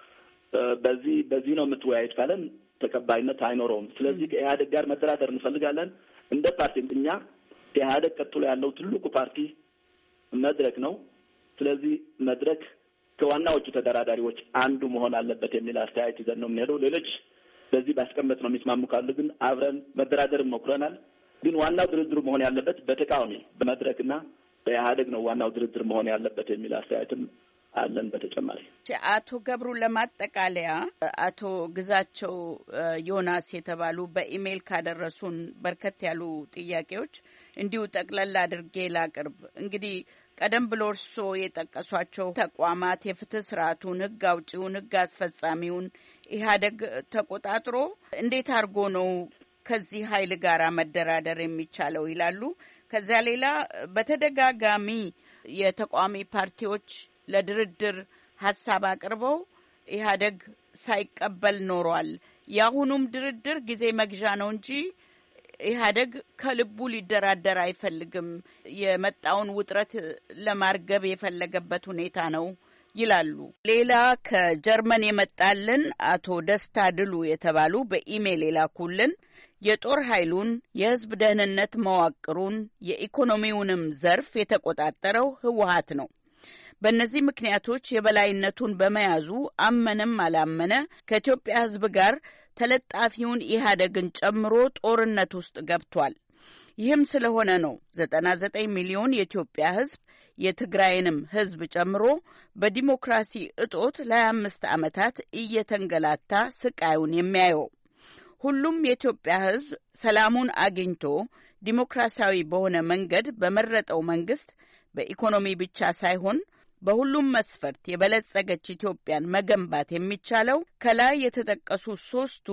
በዚህ ነው የምትወያዩት ካለን ተቀባይነት አይኖረውም። ስለዚህ ከኢህአዴግ ጋር መደራደር እንፈልጋለን። እንደ ፓርቲ እኛ ኢህአዴግ ቀጥሎ ያለው ትልቁ ፓርቲ መድረክ ነው። ስለዚህ መድረክ ከዋናዎቹ ተደራዳሪዎች አንዱ መሆን አለበት የሚል አስተያየት ይዘን ነው የምንሄደው። ሌሎች በዚህ ባስቀመጥ ነው የሚስማሙ ካሉ ግን አብረን መደራደርም ሞክረናል። ግን ዋናው ድርድር መሆን ያለበት በተቃዋሚ በመድረክና በኢህአዴግ ነው ዋናው ድርድር መሆን ያለበት የሚል አስተያየትም አለን። በተጨማሪ አቶ ገብሩ ለማጠቃለያ አቶ ግዛቸው ዮናስ የተባሉ በኢሜይል ካደረሱን በርከት ያሉ ጥያቄዎች እንዲሁ ጠቅለል አድርጌ ላቅርብ። እንግዲህ ቀደም ብሎ እርስዎ የጠቀሷቸው ተቋማት የፍትህ ስርዓቱን፣ ህግ አውጪውን፣ ህግ አስፈጻሚውን ኢህአዴግ ተቆጣጥሮ እንዴት አድርጎ ነው ከዚህ ኃይል ጋር መደራደር የሚቻለው ይላሉ። ከዚያ ሌላ በተደጋጋሚ የተቃዋሚ ፓርቲዎች ለድርድር ሀሳብ አቅርበው ኢህአዴግ ሳይቀበል ኖሯል የአሁኑም ድርድር ጊዜ መግዣ ነው እንጂ ኢህአዴግ ከልቡ ሊደራደር አይፈልግም። የመጣውን ውጥረት ለማርገብ የፈለገበት ሁኔታ ነው ይላሉ። ሌላ ከጀርመን የመጣልን አቶ ደስታ ድሉ የተባሉ በኢሜል የላኩልን የጦር ኃይሉን፣ የህዝብ ደህንነት መዋቅሩን፣ የኢኮኖሚውንም ዘርፍ የተቆጣጠረው ህወሓት ነው። በእነዚህ ምክንያቶች የበላይነቱን በመያዙ አመነም አላመነ ከኢትዮጵያ ህዝብ ጋር ተለጣፊውን ኢህአዴግን ጨምሮ ጦርነት ውስጥ ገብቷል። ይህም ስለሆነ ነው 99 ሚሊዮን የኢትዮጵያ ህዝብ የትግራይንም ህዝብ ጨምሮ በዲሞክራሲ እጦት ለ25 ዓመታት እየተንገላታ ስቃዩን የሚያየው። ሁሉም የኢትዮጵያ ህዝብ ሰላሙን አግኝቶ ዲሞክራሲያዊ በሆነ መንገድ በመረጠው መንግስት በኢኮኖሚ ብቻ ሳይሆን በሁሉም መስፈርት የበለጸገች ኢትዮጵያን መገንባት የሚቻለው ከላይ የተጠቀሱ ሶስቱ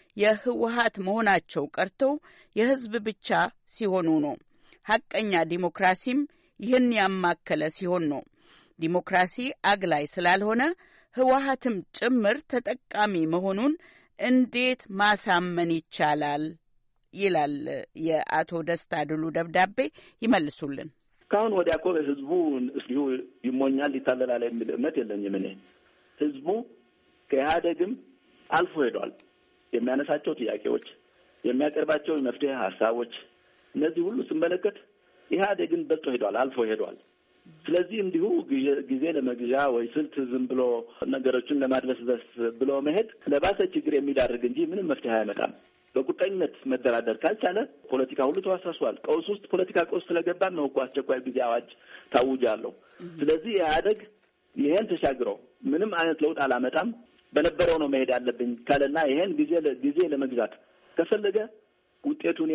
የህወሓት መሆናቸው ቀርተው የህዝብ ብቻ ሲሆኑ ነው። ሐቀኛ ዲሞክራሲም ይህን ያማከለ ሲሆን ነው። ዲሞክራሲ አግላይ ስላልሆነ ህወሓትም ጭምር ተጠቃሚ መሆኑን እንዴት ማሳመን ይቻላል? ይላል የአቶ ደስታ ድሉ ደብዳቤ። ይመልሱልን። ካሁን ወዲያ እኮ ህዝቡ እስኪሁ ይሞኛል ይታለላል የሚል እምነት የለኝም እኔ። ህዝቡ ከኢህአዴግም አልፎ ሄዷል። የሚያነሳቸው ጥያቄዎች፣ የሚያቀርባቸው የመፍትሄ ሀሳቦች፣ እነዚህ ሁሉ ስመለከት ኢህአዴግን በልጦ ሄዷል፣ አልፎ ሄዷል። ስለዚህ እንዲሁ ጊዜ ለመግዣ ወይ ስልት ዝም ብሎ ነገሮችን ለማድበስበስ ብሎ መሄድ ለባሰ ችግር የሚዳርግ እንጂ ምንም መፍትሄ አያመጣም። በቁርጠኝነት መደራደር ካልቻለ ፖለቲካ ሁሉ ተዋሳሷል። ቀውስ ውስጥ ፖለቲካ ቀውስ ስለገባን ነው እኮ አስቸኳይ ጊዜ አዋጅ ታውጃለሁ። ስለዚህ ኢህአዴግ ይሄን ተሻግሮ ምንም አይነት ለውጥ አላመጣም በነበረው ነው መሄድ አለብኝ ካለና ይሄን ጊዜ ለመግዛት ከፈለገ ውጤቱን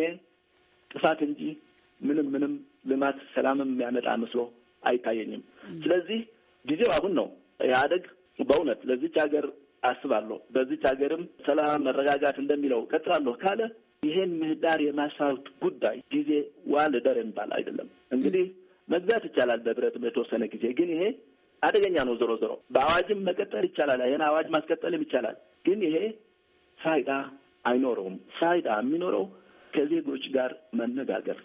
ጥፋት እንጂ ምንም ልማት ሰላምም የሚያመጣ መስሎ አይታየኝም። ስለዚህ ጊዜው አሁን ነው። ኢህአዴግ በእውነት ለዚች ሀገር አስባለሁ፣ በዚች ሀገርም ሰላም መረጋጋት እንደሚለው ቀጥላለሁ ካለ ይሄን ምህዳር የማስፋት ጉዳይ ጊዜ ዋልደር የሚባል አይደለም። እንግዲህ መግዛት ይቻላል በብረት በተወሰነ ጊዜ፣ ግን ይሄ አደገኛ ነው። ዞሮ በአዋጅም መቀጠል ይቻላል፣ ይሄን አዋጅ ማስቀጠልም ይቻላል። ግን ይሄ ፋይዳ አይኖረውም። ፋይዳ የሚኖረው ከዜጎች ጋር መነጋገር፣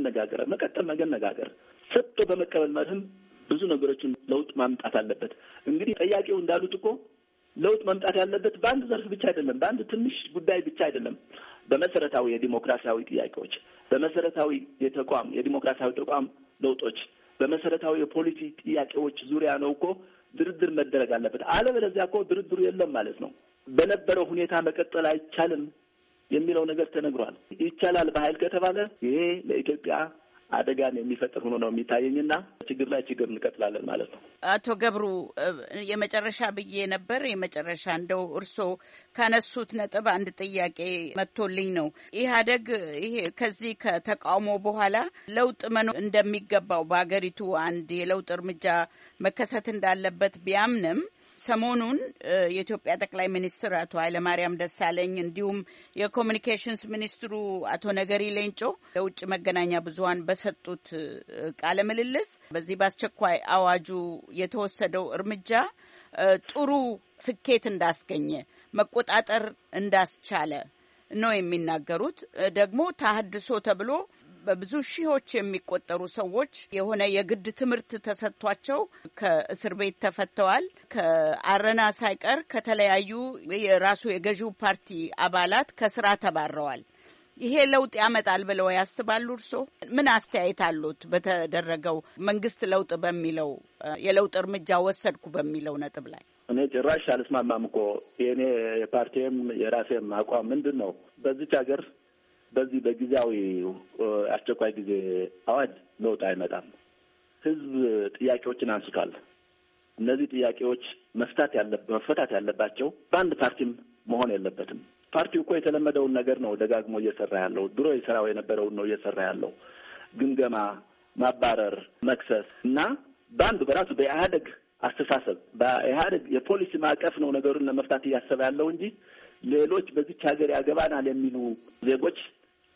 መነጋገር ሰጥቶ በመቀበል መርህም ብዙ ነገሮችን ለውጥ ማምጣት አለበት። እንግዲህ ጠያቂው እንዳሉት እኮ ለውጥ መምጣት ያለበት በአንድ ዘርፍ ብቻ አይደለም፣ በአንድ ትንሽ ጉዳይ ብቻ አይደለም። በመሰረታዊ የዲሞክራሲያዊ ጥያቄዎች፣ በመሰረታዊ የዲሞክራሲያዊ ተቋም ለውጦች፣ በመሰረታዊ የፖሊሲ ጥያቄዎች ዙሪያ ነው እኮ ድርድር መደረግ አለበት። አለበለዚያ እኮ ድርድሩ የለም ማለት ነው። በነበረው ሁኔታ መቀጠል አይቻልም የሚለው ነገር ተነግሯል። ይቻላል በኃይል ከተባለ ይሄ ለኢትዮጵያ አደጋን የሚፈጥር ሆኖ ነው የሚታየኝና ችግር ላይ ችግር እንቀጥላለን ማለት ነው። አቶ ገብሩ የመጨረሻ ብዬ ነበር። የመጨረሻ እንደው እርስዎ ካነሱት ነጥብ አንድ ጥያቄ መጥቶልኝ ነው። ኢህአዴግ ይሄ ከዚህ ከተቃውሞ በኋላ ለውጥ መኖር እንደሚገባው በሀገሪቱ አንድ የለውጥ እርምጃ መከሰት እንዳለበት ቢያምንም ሰሞኑን የኢትዮጵያ ጠቅላይ ሚኒስትር አቶ ኃይለማርያም ደሳለኝ እንዲሁም የኮሚኒኬሽንስ ሚኒስትሩ አቶ ነገሪ ሌንጮ ለውጭ መገናኛ ብዙኃን በሰጡት ቃለ ምልልስ በዚህ በአስቸኳይ አዋጁ የተወሰደው እርምጃ ጥሩ ስኬት እንዳስገኘ፣ መቆጣጠር እንዳስቻለ ነው የሚናገሩት። ደግሞ ተሐድሶ ተብሎ በብዙ ሺዎች የሚቆጠሩ ሰዎች የሆነ የግድ ትምህርት ተሰጥቷቸው ከእስር ቤት ተፈተዋል። ከአረና ሳይቀር ከተለያዩ የራሱ የገዢው ፓርቲ አባላት ከስራ ተባረዋል። ይሄ ለውጥ ያመጣል ብለው ያስባሉ? እርስዎ ምን አስተያየት አሉት በተደረገው መንግስት ለውጥ በሚለው የለውጥ እርምጃ ወሰድኩ በሚለው ነጥብ ላይ? እኔ ጭራሽ አልስማማም እኮ። የእኔ የፓርቲም የራሴም አቋም ምንድን ነው፣ በዚች ሀገር በዚህ በጊዜያዊ አስቸኳይ ጊዜ አዋጅ ለውጥ አይመጣም። ህዝብ ጥያቄዎችን አንስቷል። እነዚህ ጥያቄዎች መፈታት ያለባቸው በአንድ ፓርቲም መሆን የለበትም። ፓርቲው እኮ የተለመደውን ነገር ነው ደጋግሞ እየሰራ ያለው። ድሮ የሰራው የነበረውን ነው እየሰራ ያለው። ግምገማ፣ ማባረር፣ መክሰስ እና በአንድ በራሱ በኢህአዴግ አስተሳሰብ በኢህአዴግ የፖሊሲ ማዕቀፍ ነው ነገሩን ለመፍታት እያሰበ ያለው እንጂ ሌሎች በዚች ሀገር ያገባናል የሚሉ ዜጎች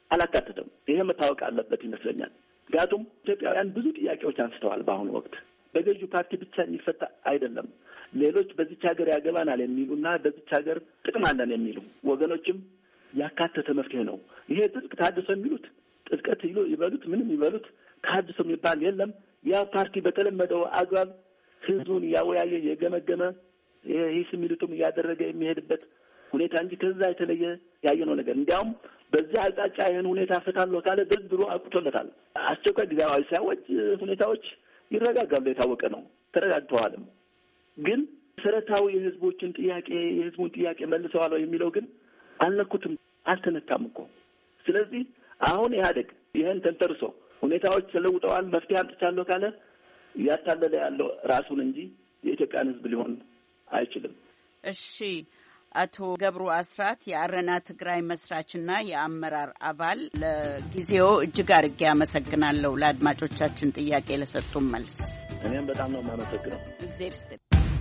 አላካተተም። ይሄ መታወቅ አለበት ይመስለኛል። ምክንያቱም ኢትዮጵያውያን ብዙ ጥያቄዎች አንስተዋል። በአሁኑ ወቅት በገዢው ፓርቲ ብቻ የሚፈታ አይደለም። ሌሎች በዚች ሀገር ያገባናል የሚሉና በዚች ሀገር ጥቅም አለን የሚሉ ወገኖችም ያካተተ መፍትሄ ነው። ይሄ ጥልቅ ተሐድሶ የሚሉት ጥልቀት ይበሉት ምንም ይበሉት ተሐድሶ የሚባል የለም። ያ ፓርቲ በተለመደው አግባብ ህዝቡን ያወያየ የገመገመ ይህ የሚሉትም እያደረገ የሚሄድበት ሁኔታ እንጂ ከዛ የተለየ ያየነው ነገር እንዲያውም በዚህ አቅጣጫ ይህን ሁኔታ ፈታለሁ ካለ ድርድሩ አቁቶለታል። አስቸኳይ ጊዜ አዋጅ ሲያወጅ ሁኔታዎች ይረጋጋሉ፣ የታወቀ ነው። ተረጋግተዋልም። ግን መሰረታዊ የህዝቡን ጥያቄ መልሰዋል የሚለው ግን አልነኩትም፣ አልተነካም እኮ። ስለዚህ አሁን ኢህአዴግ ይህን ተንተርሶ ሁኔታዎች ተለውጠዋል መፍትሄ አምጥቻለሁ ካለ እያታለለ ያለው ራሱን እንጂ የኢትዮጵያን ህዝብ ሊሆን አይችልም። እሺ፣ አቶ ገብሩ አስራት የአረና ትግራይ መስራችና የአመራር አባል፣ ለጊዜው እጅግ አድርጌ አመሰግናለሁ። ለአድማጮቻችን ጥያቄ ለሰጡን መልስ እኔም በጣም ነው የማመሰግነው። እግዚአብሔር ይስጥልኝ።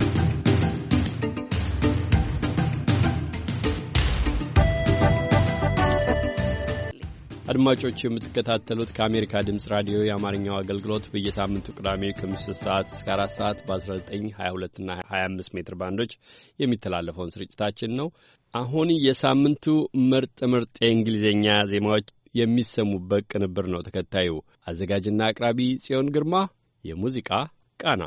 አድማጮች የምትከታተሉት ከአሜሪካ ድምጽ ራዲዮ የአማርኛው አገልግሎት በየሳምንቱ ቅዳሜ ከ3 ሰዓት እስከ 4 ሰዓት በ19፣ 22 እና 25 ሜትር ባንዶች የሚተላለፈውን ስርጭታችን ነው። አሁን የሳምንቱ ምርጥ የእንግሊዝኛ ዜማዎች የሚሰሙበት ቅንብር ነው ተከታዩ። አዘጋጅና አቅራቢ ጽዮን ግርማ። የሙዚቃ ቃና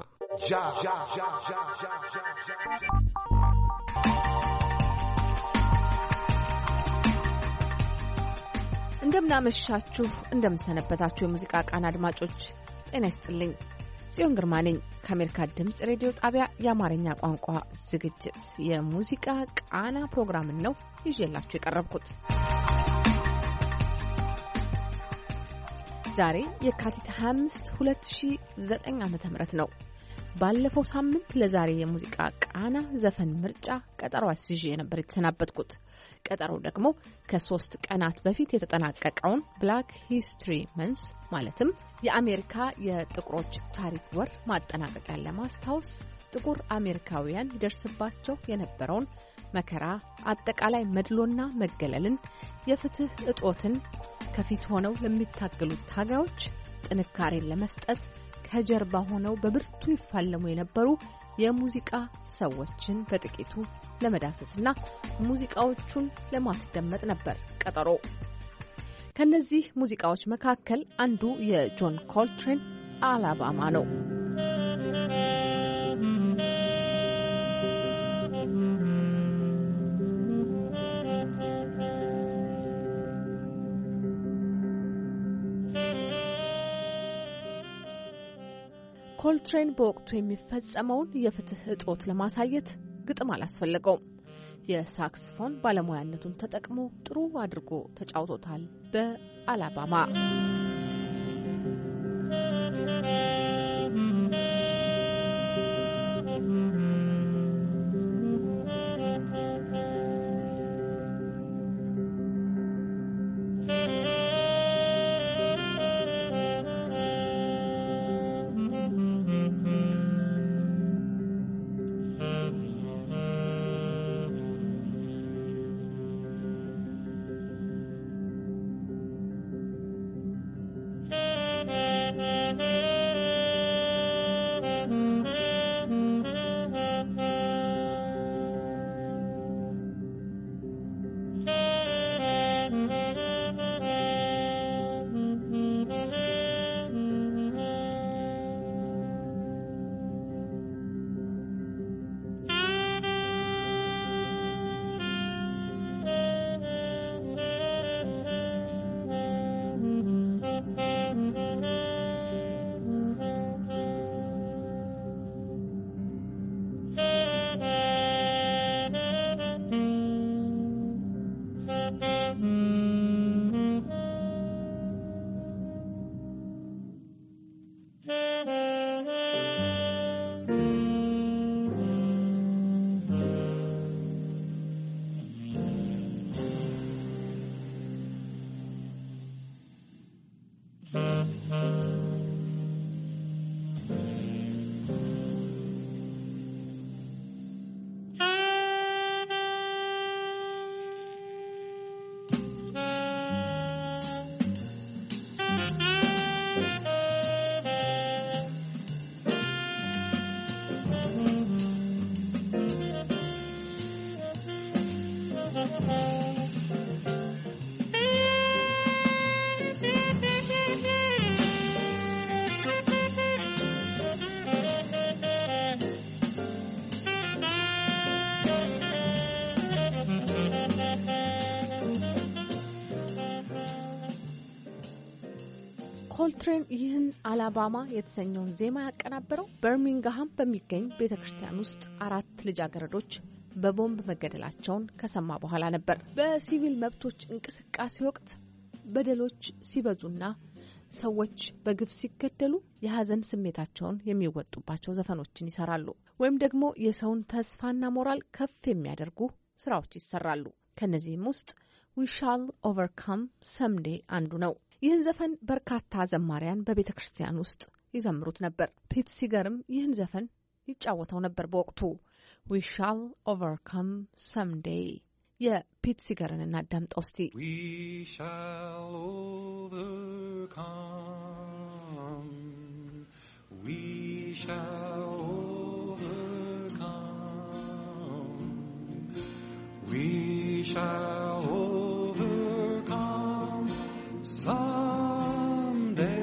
እንደምናመሻችሁ እንደምሰነበታችሁ የሙዚቃ ቃና አድማጮች ጤና ይስጥልኝ። ጽዮን ግርማ ነኝ ከአሜሪካ ድምጽ ሬዲዮ ጣቢያ የአማርኛ ቋንቋ ዝግጅት የሙዚቃ ቃና ፕሮግራምን ነው ይዤላችሁ የቀረብኩት። ዛሬ የካቲት 25 2009 ዓ.ም ነው። ባለፈው ሳምንት ለዛሬ የሙዚቃ ቃና ዘፈን ምርጫ ቀጠሮ አስይዤ ነበር የተሰናበትኩት። ቀጠሮው ደግሞ ከ3 ቀናት በፊት የተጠናቀቀውን ብላክ ሂስትሪ መንስ ማለትም የአሜሪካ የጥቁሮች ታሪክ ወር ማጠናቀቂያን ለማስታወስ ጥቁር አሜሪካውያን ይደርስባቸው የነበረውን መከራ፣ አጠቃላይ መድሎና መገለልን፣ የፍትህ እጦትን ከፊት ሆነው ለሚታገሉት ታጋዮች ጥንካሬን ለመስጠት ከጀርባ ሆነው በብርቱ ይፋለሙ የነበሩ የሙዚቃ ሰዎችን በጥቂቱ ለመዳሰስና ሙዚቃዎቹን ለማስደመጥ ነበር ቀጠሮ። ከነዚህ ሙዚቃዎች መካከል አንዱ የጆን ኮልትሬን አላባማ ነው። ኮልትሬን በወቅቱ የሚፈጸመውን የፍትህ እጦት ለማሳየት ግጥም አላስፈለገውም። የሳክስፎን ባለሙያነቱን ተጠቅሞ ጥሩ አድርጎ ተጫውቶታል በአላባማ። ኮልትሬን ይህን አላባማ የተሰኘውን ዜማ ያቀናበረው በርሚንግሃም በሚገኝ ቤተክርስቲያን ውስጥ 4 ልጃገረዶች በቦምብ መገደላቸውን ከሰማ በኋላ ነበር። በሲቪል መብቶች እንቅስቃሴ ወቅት በደሎች ሲበዙና ሰዎች በግፍ ሲገደሉ የሐዘን ስሜታቸውን የሚወጡባቸው ዘፈኖችን ይሰራሉ ወይም ደግሞ የሰውን ተስፋና ሞራል ከፍ የሚያደርጉ ስራዎች ይሰራሉ። ከነዚህም ውስጥ We Shall Overcome Someday አንዱ ነው። ይህን ዘፈን በርካታ ዘማሪያን በቤተ ክርስቲያን ውስጥ ይዘምሩት ነበር። ፒት ሲገርም ይህን ዘፈን ይጫወተው ነበር በወቅቱ። We Shall Overcome Someday የፒት ሲገርን እናዳምጠው እስቲ። We shall overcome. We shall overcome. We shall overcome someday.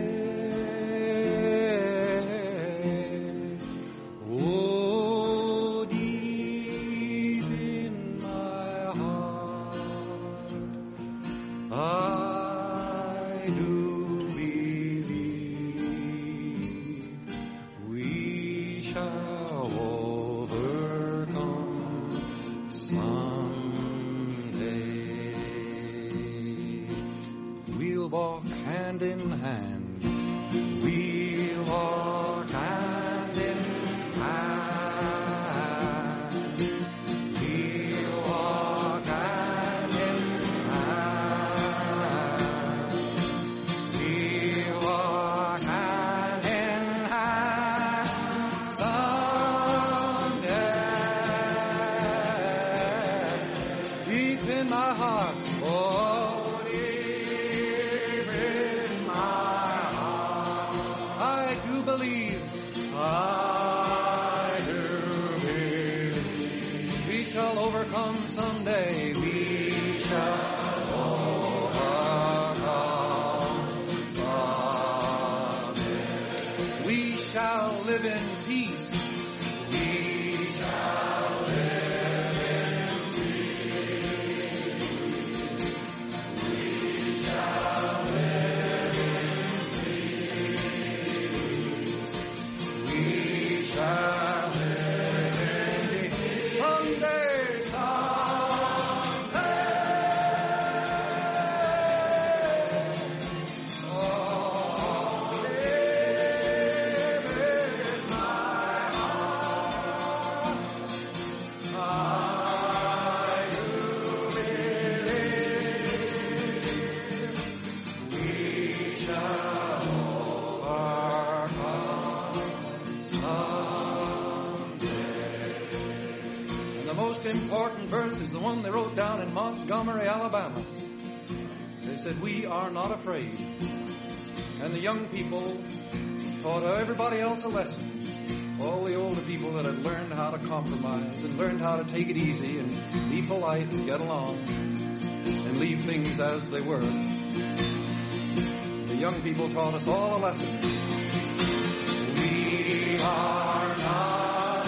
Oh, deep in my heart, I do believe we shall overcome someday. We'll walk hand in hand. We'll walk hand in hand. We'll walk hand in hand. We'll walk hand in hand someday. Deep in my heart, oh, deep in my heart, I do believe, I do believe, we shall overcome someday. We shall overcome someday. We shall live in peace. We shall live in peace. We shall live in peace. We shall live in peace. Someday, someday. Oh, live in my heart. I do believe we shall overcome someday. And the most important verse is the one they wrote down in Montgomery, Alabama. They said, we are not afraid. And the young people taught everybody else a lesson. All the older people that had learned how to compromise and learned how to take it easy and be polite and get along and leave things as they were. The young people taught us all a lesson. We are not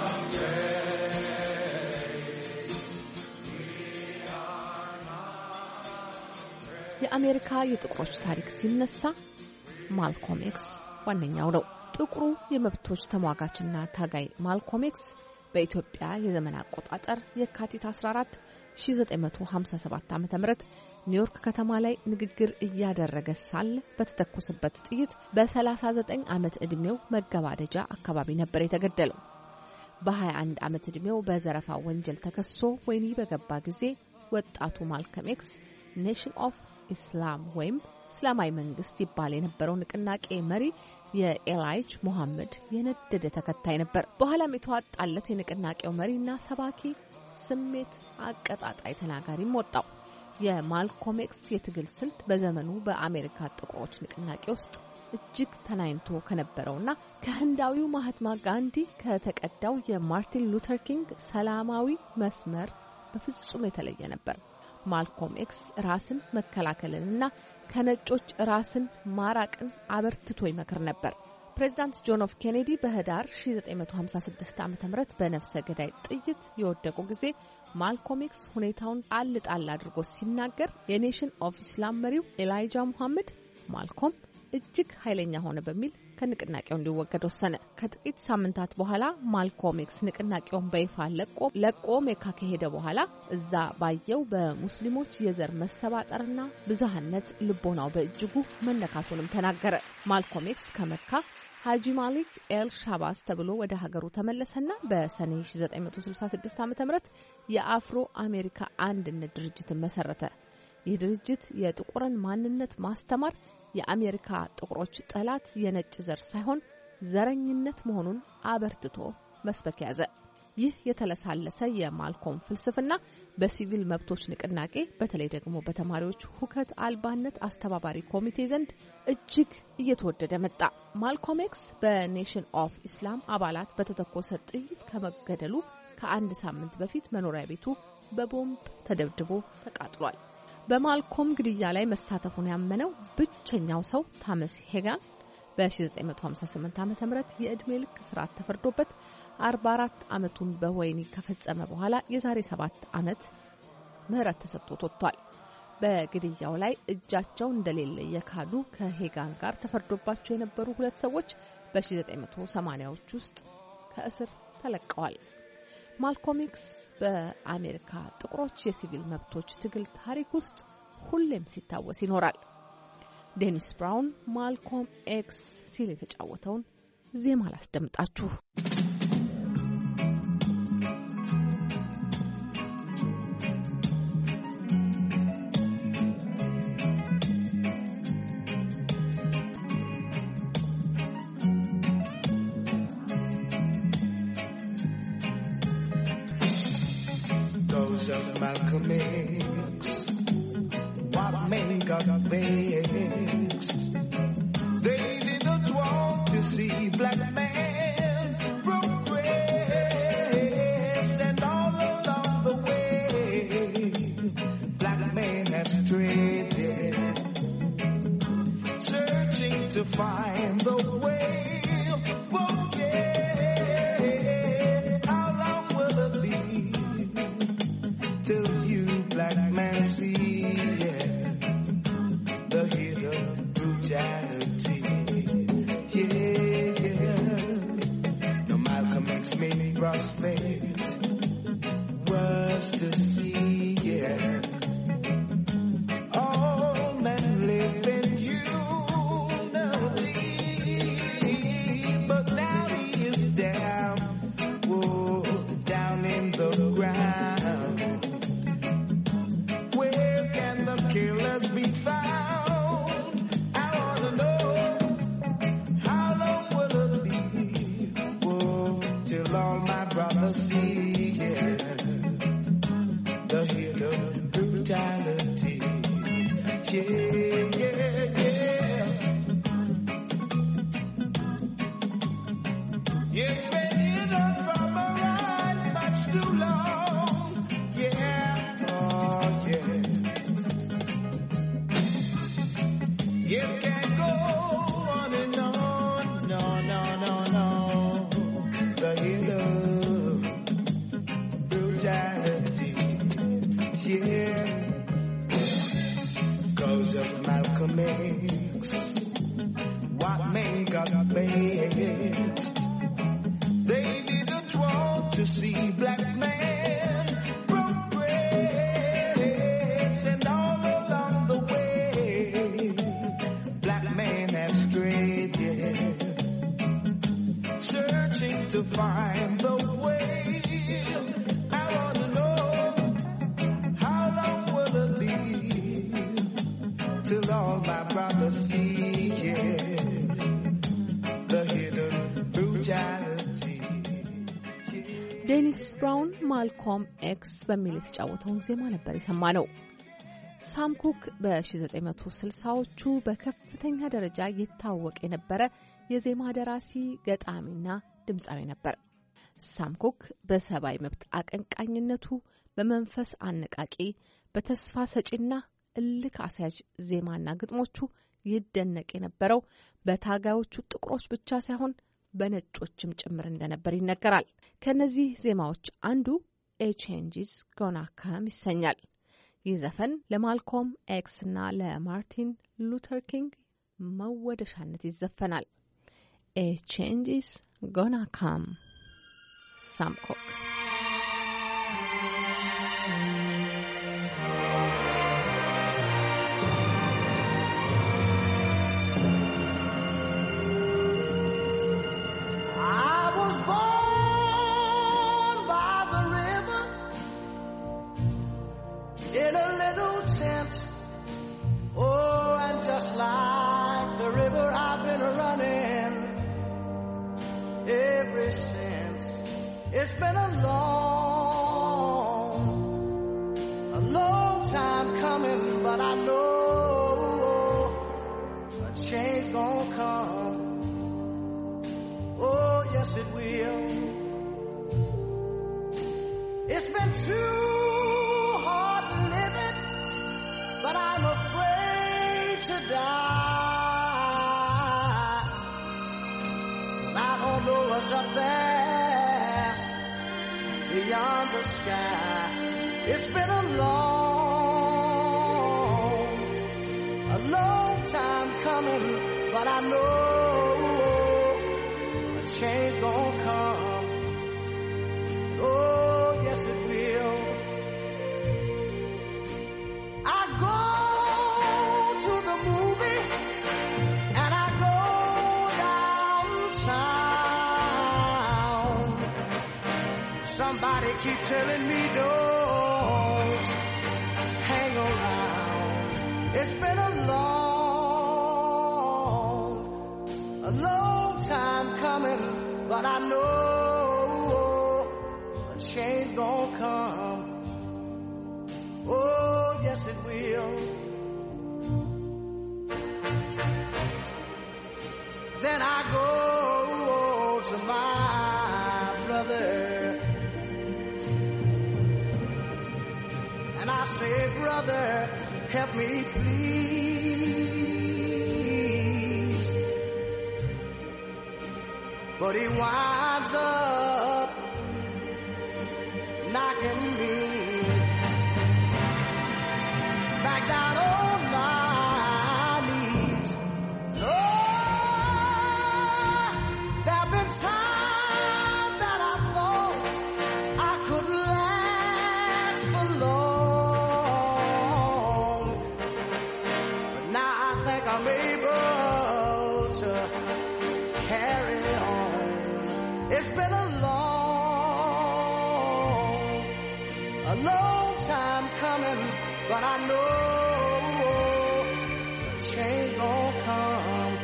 afraid. We are not afraid. የአሜሪካ የጥቁሮች ታሪክ ሲነሳ ማልኮም ኤክስ ዋነኛው ነው። ጥቁሩ የመብቶች ተሟጋችና ታጋይ ማልኮም ኤክስ በኢትዮጵያ የዘመን አቆጣጠር የካቲት 14 1957 ዓ.ም ኒውዮርክ ከተማ ላይ ንግግር እያደረገ ሳለ በተተኮሰበት ጥይት በ39 ዓመት ዕድሜው መገባደጃ አካባቢ ነበር የተገደለው። በ21 ዓመት ዕድሜው በዘረፋ ወንጀል ተከሶ ወህኒ በገባ ጊዜ ወጣቱ ማልኮም ኤክስ ኔሽን ኦፍ ኢስላም ወይም እስላማዊ መንግስት ይባል የነበረው ንቅናቄ መሪ የኤላይጅ ሙሐመድ የነደደ ተከታይ ነበር። በኋላም የተዋጣለት የንቅናቄው መሪና ሰባኪ ስሜት አቀጣጣይ ተናጋሪም ወጣው። የማልኮም ኤክስ የትግል ስልት በዘመኑ በአሜሪካ ጥቁሮች ንቅናቄ ውስጥ እጅግ ተናይንቶ ከነበረውና ከህንዳዊው ማህትማ ጋንዲ ከተቀዳው የማርቲን ሉተር ኪንግ ሰላማዊ መስመር በፍጹም የተለየ ነበር። ማልኮም ኤክስ ራስን መከላከልንና ከነጮች ራስን ማራቅን አበርትቶ ይመክር ነበር። ፕሬዚዳንት ጆን ኤፍ ኬኔዲ በህዳር 1956 ዓ.ም በነፍሰ ገዳይ ጥይት የወደቁ ጊዜ ማልኮም ኤክስ ሁኔታውን ጣል አድርጎ ሲናገር የኔሽን ኦፍ ኢስላም መሪው ኤላይጃ ሙሐመድ ማልኮም እጅግ ኃይለኛ ሆነ በሚል ከንቅናቄው እንዲወገድ ወሰነ። ከጥቂት ሳምንታት በኋላ ማልኮም ኤክስ ንቅናቄውን በይፋ ለቆ ሜካ ከሄደ በኋላ እዛ ባየው በሙስሊሞች የዘር መሰባጠርና ብዝሃነት ልቦናው በእጅጉ መነካቱንም ተናገረ። ማልኮም ኤክስ ከመካ ሀጂ ማሊክ ኤል ሻባስ ተብሎ ወደ ሀገሩ ተመለሰና በሰኔ 1966 ዓ.ም የአፍሮ አሜሪካ አንድነት ድርጅትን መሰረተ። ይህ ድርጅት የጥቁርን ማንነት ማስተማር የአሜሪካ ጥቁሮች ጠላት የነጭ ዘር ሳይሆን ዘረኝነት መሆኑን አበርትቶ መስበክ ያዘ። ይህ የተለሳለሰ የማልኮም ፍልስፍና በሲቪል መብቶች ንቅናቄ በተለይ ደግሞ በተማሪዎች ሁከት አልባነት አስተባባሪ ኮሚቴ ዘንድ እጅግ እየተወደደ መጣ። ማልኮም ኤክስ በኔሽን ኦፍ ኢስላም አባላት በተተኮሰ ጥይት ከመገደሉ ከአንድ ሳምንት በፊት መኖሪያ ቤቱ በቦምብ ተደብድቦ ተቃጥሏል። በማልኮም ግድያ ላይ መሳተፉን ያመነው ብቸኛው ሰው ታመስ ሄጋን በ1958 ዓ.ም የዕድሜ ልክ እስራት ተፈርዶበት 44 ዓመቱን በወህኒ ከፈጸመ በኋላ የዛሬ 7 ዓመት ምህረት ተሰጥቶት ወጥቷል። በግድያው ላይ እጃቸው እንደሌለ የካዱ ከሄጋን ጋር ተፈርዶባቸው የነበሩ ሁለት ሰዎች በ1980ዎች ውስጥ ከእስር ተለቀዋል። ማልኮም ኤክስ በአሜሪካ ጥቁሮች የሲቪል መብቶች ትግል ታሪክ ውስጥ ሁሌም ሲታወስ ይኖራል። ዴኒስ ብራውን ማልኮም ኤክስ ሲል የተጫወተውን ዜማ ላስደምጣችሁ። Malcolm X, what men got vexed. They didn't want to see black men progress, and all along the way, black men have strayed, searching to find the way. Prospect was to see, all men live in unity, but now he is down, down in the ground. Where can the killers be found? I want to know, how long will it be till all my brothers see the hit of brutality? It's been hidden from our eyes much too long. It can't go on and on. No. The hit of brutality, Cause of Malcolm X, what men got vexed. They didn't want to see black men progress, and all along the way, black men have strayed, searching to find the way. I want to know, how long will it be till all my brothers see the hidden brutality? ዴኒስ ብራውን ማልኮም ኤክስ በሚል የተጫወተውን ዜማ ነበር የሰማነው። ሳም ኩክ በ1960ዎቹ በከፍተኛ ደረጃ ይታወቅ የነበረ የዜማ ደራሲ ገጣሚና ድምፃዊ ነበር። ሳም ኩክ በሰብአዊ መብት አቀንቃኝነቱ፣ በመንፈስ አነቃቂ፣ በተስፋ ሰጪና እልክ አስያዥ ዜማና ግጥሞቹ ይደነቅ የነበረው በታጋዮቹ ጥቁሮች ብቻ ሳይሆን በነጮችም ጭምር እንደነበር ይነገራል። ከነዚህ ዜማዎች አንዱ ኤ ቼንጅስ ጎና ካም ይሰኛል። ይህ ዘፈን ለማልኮም ኤክስ እና ለማርቲን ሉተር ኪንግ መወደሻነት ይዘፈናል። A change is gonna come. Sam Cooke. In a little tent, oh, and just like the river I've been running ever since. It's been a long time coming, but I know a change gonna come. Oh, yes it will. It's been too hard living, but I'm afraid to die. 'Cause I don't know what's up there beyond the sky. It's been a long time coming, but I know a change gonna come. Oh, yes it will. I go to the movie and I go downtown. Somebody keep telling me don't hang around. It's been a long time coming, but I know a change gonna come. Oh, yes it will. Then I go to my brother and I say, brother, help me please. But he winds up knocking me back down on my knees. Lord, there've been times that I thought I could last for long, but now I think I'm able to carry on. It's been a long time coming, but I know change gonna come.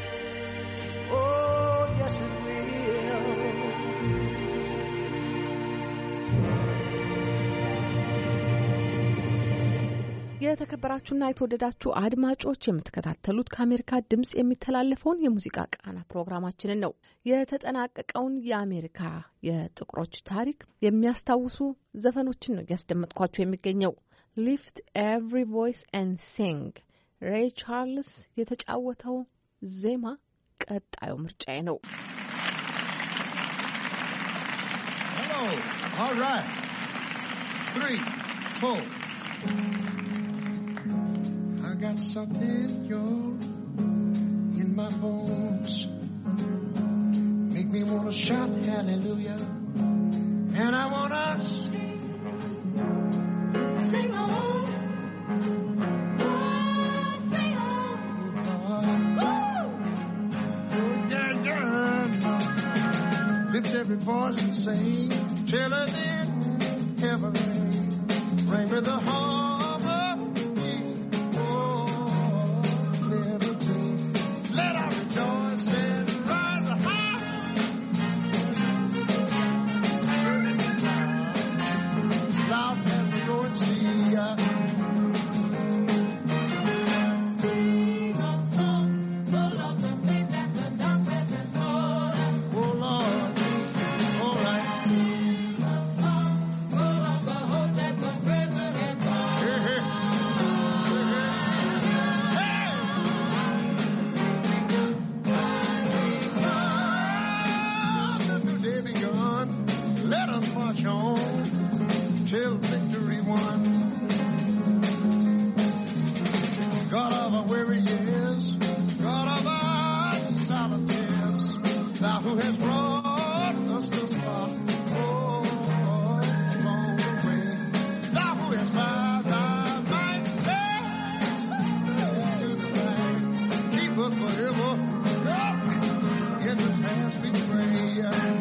Oh, yes it will. የተከበራችሁና የተወደዳችሁ አድማጮች የምትከታተሉት ከአሜሪካ ድምጽ የሚተላለፈውን የሙዚቃ ቃና ፕሮግራማችንን ነው። የተጠናቀቀውን የአሜሪካ የጥቁሮች ታሪክ የሚያስታውሱ ዘፈኖችን ነው ያስደመጥኳችሁ የሚገኘው። Lift every voice and sing ሬይ ቻርልስ የተጫወተው ዜማ ቀጣዩ ምርጫዬ ነው። Hello. All right. 3, 4. I got something, in my bones. Make me want to shout hallelujah. And I want to sing on. Sing on. Oh, yeah, yeah. Lift every voice and sing. Till it in heaven. Bring me the harmony. Oh, liberty. Let our rejoice and rise high. Loud as the road sea. Sing a song full of the faith that the darkness is Lord. Oh, Lord. All right. Sing a song full of the hope that the present is gone. who has brought us this far. Oh, along the way. Thou who has bowed thy might to the light. Keep us forever in the past betray.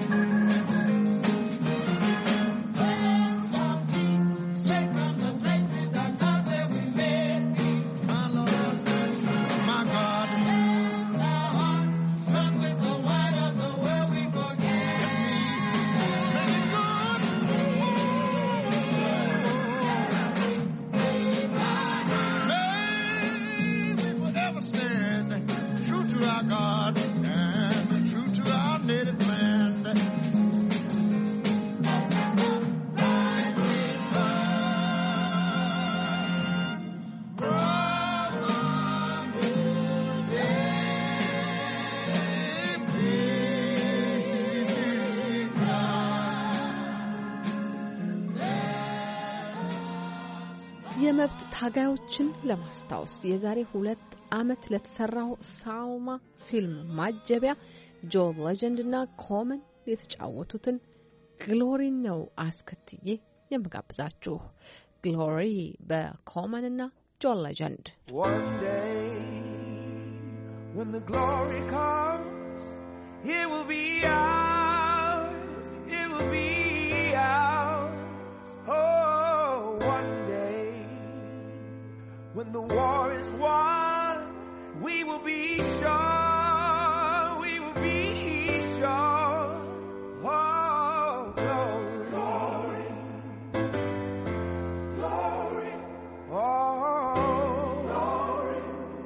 የመብት ታጋዮችን ለማስታወስ የዛሬ 2 ዓመት ለተሰራው ሳልማ ፊልም ማጀቢያ ጆን ሌጀንድ እና ኮመን የተጫወቱትን ግሎሪ ነው አስከትዬ የምጋብዛችሁ። ግሎሪ በኮመን እና ጆን ሌጀንድ። One day when the glory comes, it will be ours, it will be ours. Oh, one day when the war is won, we will be sure, we will be sure. Oh, glory, glory, glory. Oh, glory,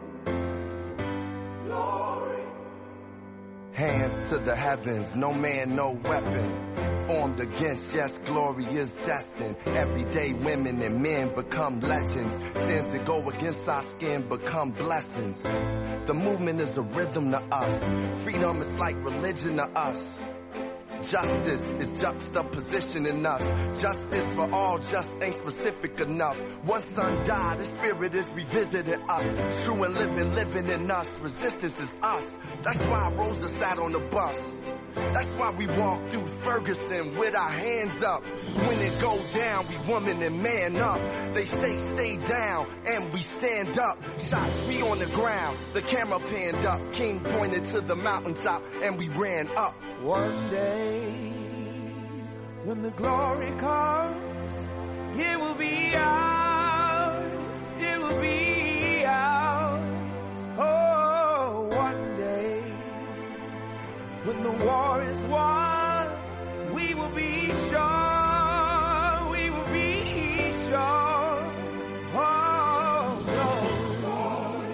glory. Hands to the heavens, no man, no weapon formed against, yes, glory is destined. Every day women and men become legends. Sins that go against our skin become blessings. The movement is a rhythm to us. Freedom is like religion to us. Justice is juxtaposition in us. Justice for all just ain't specific enough. One son died, his spirit is revisiting us. True and living in us. Resistance is us. That's why Rosa sat on the bus. That's why we walk through Ferguson with our hands up. When it goes down, we woman and man up. They say stay down, and we stand up. Shots be on the ground, the camera panned up. King pointed to the mountaintop, and we ran up. One day, when the glory comes, it will be ours, it will be ours. Oh, one day, when the war is won, we will be sure, we will be sure. Oh, glory,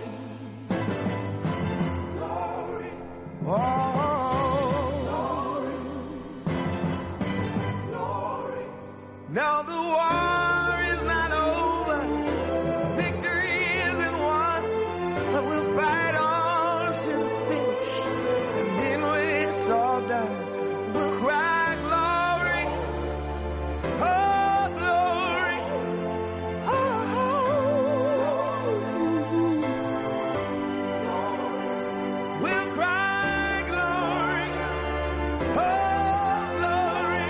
glory, oh, glory, glory. Now the war is not over, victory isn't won, but we'll fight on to the finish. And then when it's all done, we'll cry glory, oh glory, oh, we'll cry glory, oh glory,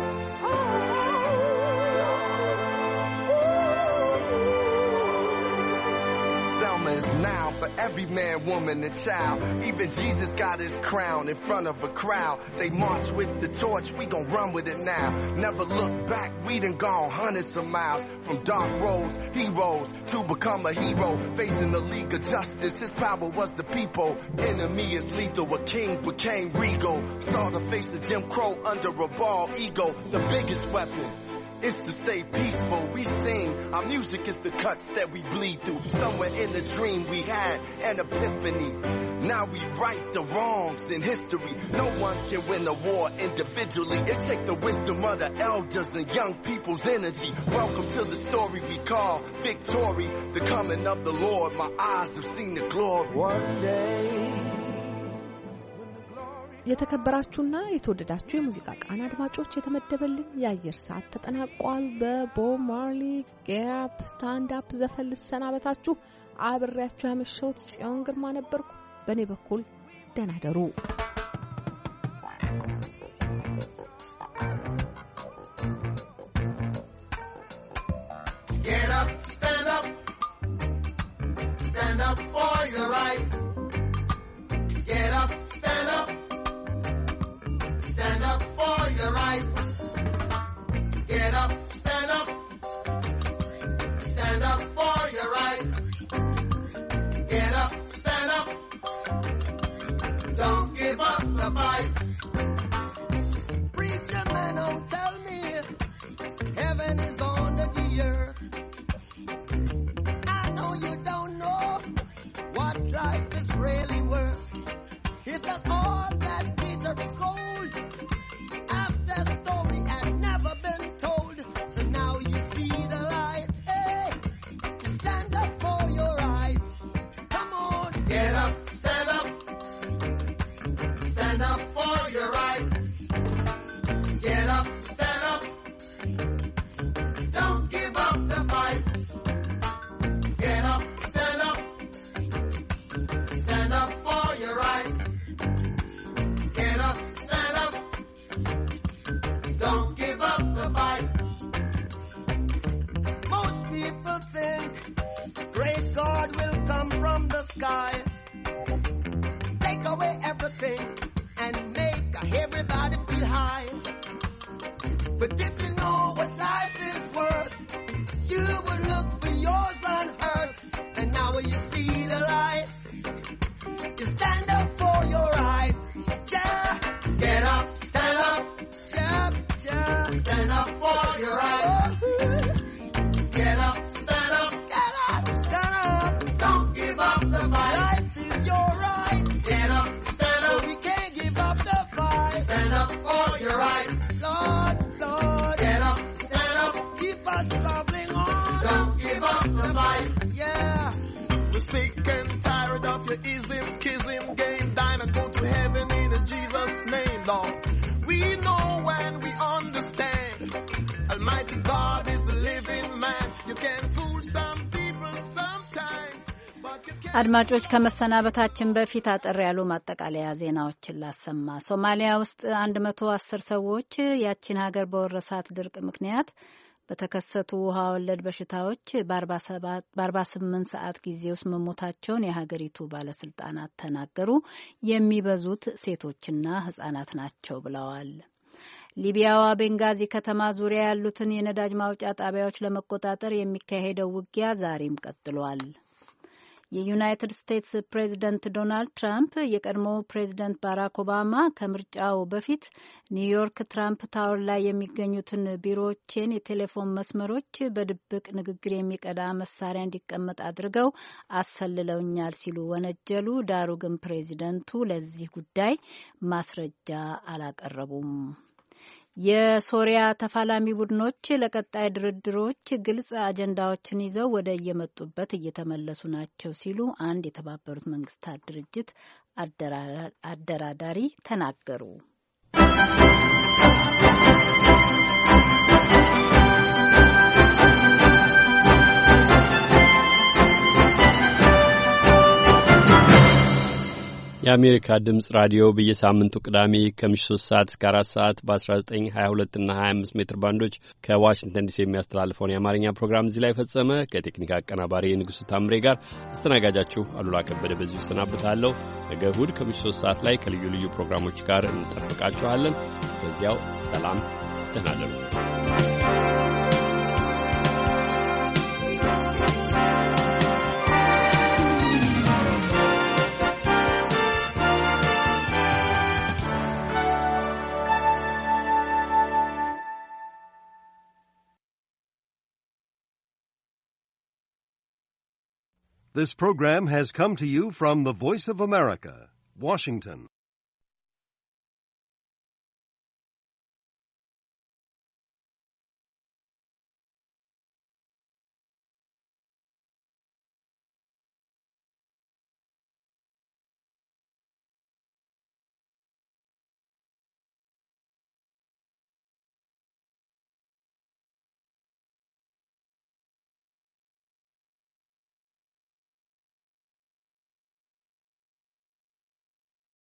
Selma is now for every man, woman, and child. Even Jesus got his crown in front of a crowd. They march with the torch, we gon' run with it now. Never look back, we done gone hundreds of miles. From dark roads, heroes, to become a hero. Facing the League of Justice, his power was the people. Enemy is lethal, a king became regal. Saw the face of Jim Crow under a bald ego. The biggest weapon is to stay peaceful. We sing, our music is the cuts that we bleed through. Somewhere in the dream we had an epiphany. Now we right the wrongs in history. No one can win a war individually. It take the wisdom of the elders and young people's energy. Welcome to the story we call victory. The coming of the Lord, my eyes have seen the glory. one day. የተከበራችሁና የተወደዳችሁ የሙዚቃ ቃና አድማጮች የተመደበልን የአየር ሰዓት ተጠናቋል። በቦብ ማርሊ ጌት አፕ ስታንድ አፕ ዘፈን ልሰናበታችሁ። አብሬያችሁ ያመሸሁት ጽዮን ግርማ ነበርኩ። በእኔ በኩል ደህና ደሩ። Get up, stand up. Stand up for your right. Get up, stand up. Stand up for your right. Get up, stand up. Stand up for your right. Get up, stand up. Don't give up the fight. Preacher man, don't tell me heaven is under the earth. I know you don't know what life is really worth. It's not all that glitter is gold. After story had never been told. So now you see the light. Hey, stand up for your right. Come on, get up, stand up. Stand up for your right. Get up, stand up. Don't give up the fight. Get up, stand up. Stand up for your right. Get up, stand up. Don't give up the fight. Most people think great God will come from the sky, take away everything and make everybody feel high. But if you know what life is worth, you will look for yours on earth. And now when you see the light, you stand up for your rights. Yeah. Get up, stand up. Yeah, yeah. Stand up for your rights. Get up, stand up. Get up, stand up. Don't give up the fight. Life is your right. Get up, stand up. We can't give up the fight. Stand up for your right. Lord, Lord. Get up, stand up. Keep us traveling on. Don't give up the fight. Yeah. We're sick and tired of your ism, schism, game. Dine and go to heaven in Jesus' name, Lord. We know when we understand. Almighty God is the living man. You can fool some people sometimes. አድማጮች ከመሰናበታችን በፊት አጠር ያሉ ማጠቃለያ ዜናዎችን ላሰማ። ሶማሊያ ውስጥ 110 ሰዎች ያቺን ሀገር በወረሳት ድርቅ ምክንያት በተከሰቱ ውሃ ወለድ በሽታዎች በ48 ሰዓት ጊዜ ውስጥ መሞታቸውን የሀገሪቱ ባለስልጣናት ተናገሩ። የሚበዙት ሴቶችና ህጻናት ናቸው ብለዋል። ሊቢያዋ ቤንጋዚ ከተማ ዙሪያ ያሉትን የነዳጅ ማውጫ ጣቢያዎች ለመቆጣጠር የሚካሄደው ውጊያ ዛሬም ቀጥሏል። የዩናይትድ ስቴትስ ፕሬዚደንት ዶናልድ ትራምፕ የቀድሞው ፕሬዚደንት ባራክ ኦባማ ከምርጫው በፊት ኒውዮርክ ትራምፕ ታወር ላይ የሚገኙትን ቢሮዎችን የቴሌፎን መስመሮች በድብቅ ንግግር የሚቀዳ መሳሪያ እንዲቀመጥ አድርገው አሰልለውኛል ሲሉ ወነጀሉ። ዳሩ ግን ፕሬዚደንቱ ለዚህ ጉዳይ ማስረጃ አላቀረቡም። የሶሪያ ተፋላሚ ቡድኖች ለቀጣይ ድርድሮች ግልጽ አጀንዳዎችን ይዘው ወደ የመጡበት እየተመለሱ ናቸው ሲሉ አንድ የተባበሩት መንግስታት ድርጅት አደራዳሪ ተናገሩ። የአሜሪካ ድምጽ ራዲዮ በየሳምንቱ ቅዳሜ ከምሽቱ 3 ሰዓት እስከ 4 ሰዓት በ19፣ 22 እና 25 ሜትር ባንዶች ከዋሽንግተን ዲሲ የሚያስተላልፈውን የአማርኛ ፕሮግራም እዚህ ላይ ፈጸመ። ከቴክኒክ አቀናባሪ ንጉሱ ታምሬ ጋር አስተናጋጃችሁ አሉላ ከበደ በዚሁ እሰናብታለሁ። ነገ እሁድ ከምሽቱ 3 ሰዓት ላይ ከልዩ ልዩ ፕሮግራሞች ጋር እንጠብቃችኋለን። እስከዚያው ሰላም፣ ደህና እደሩ። This program has come to you from the Voice of America, Washington.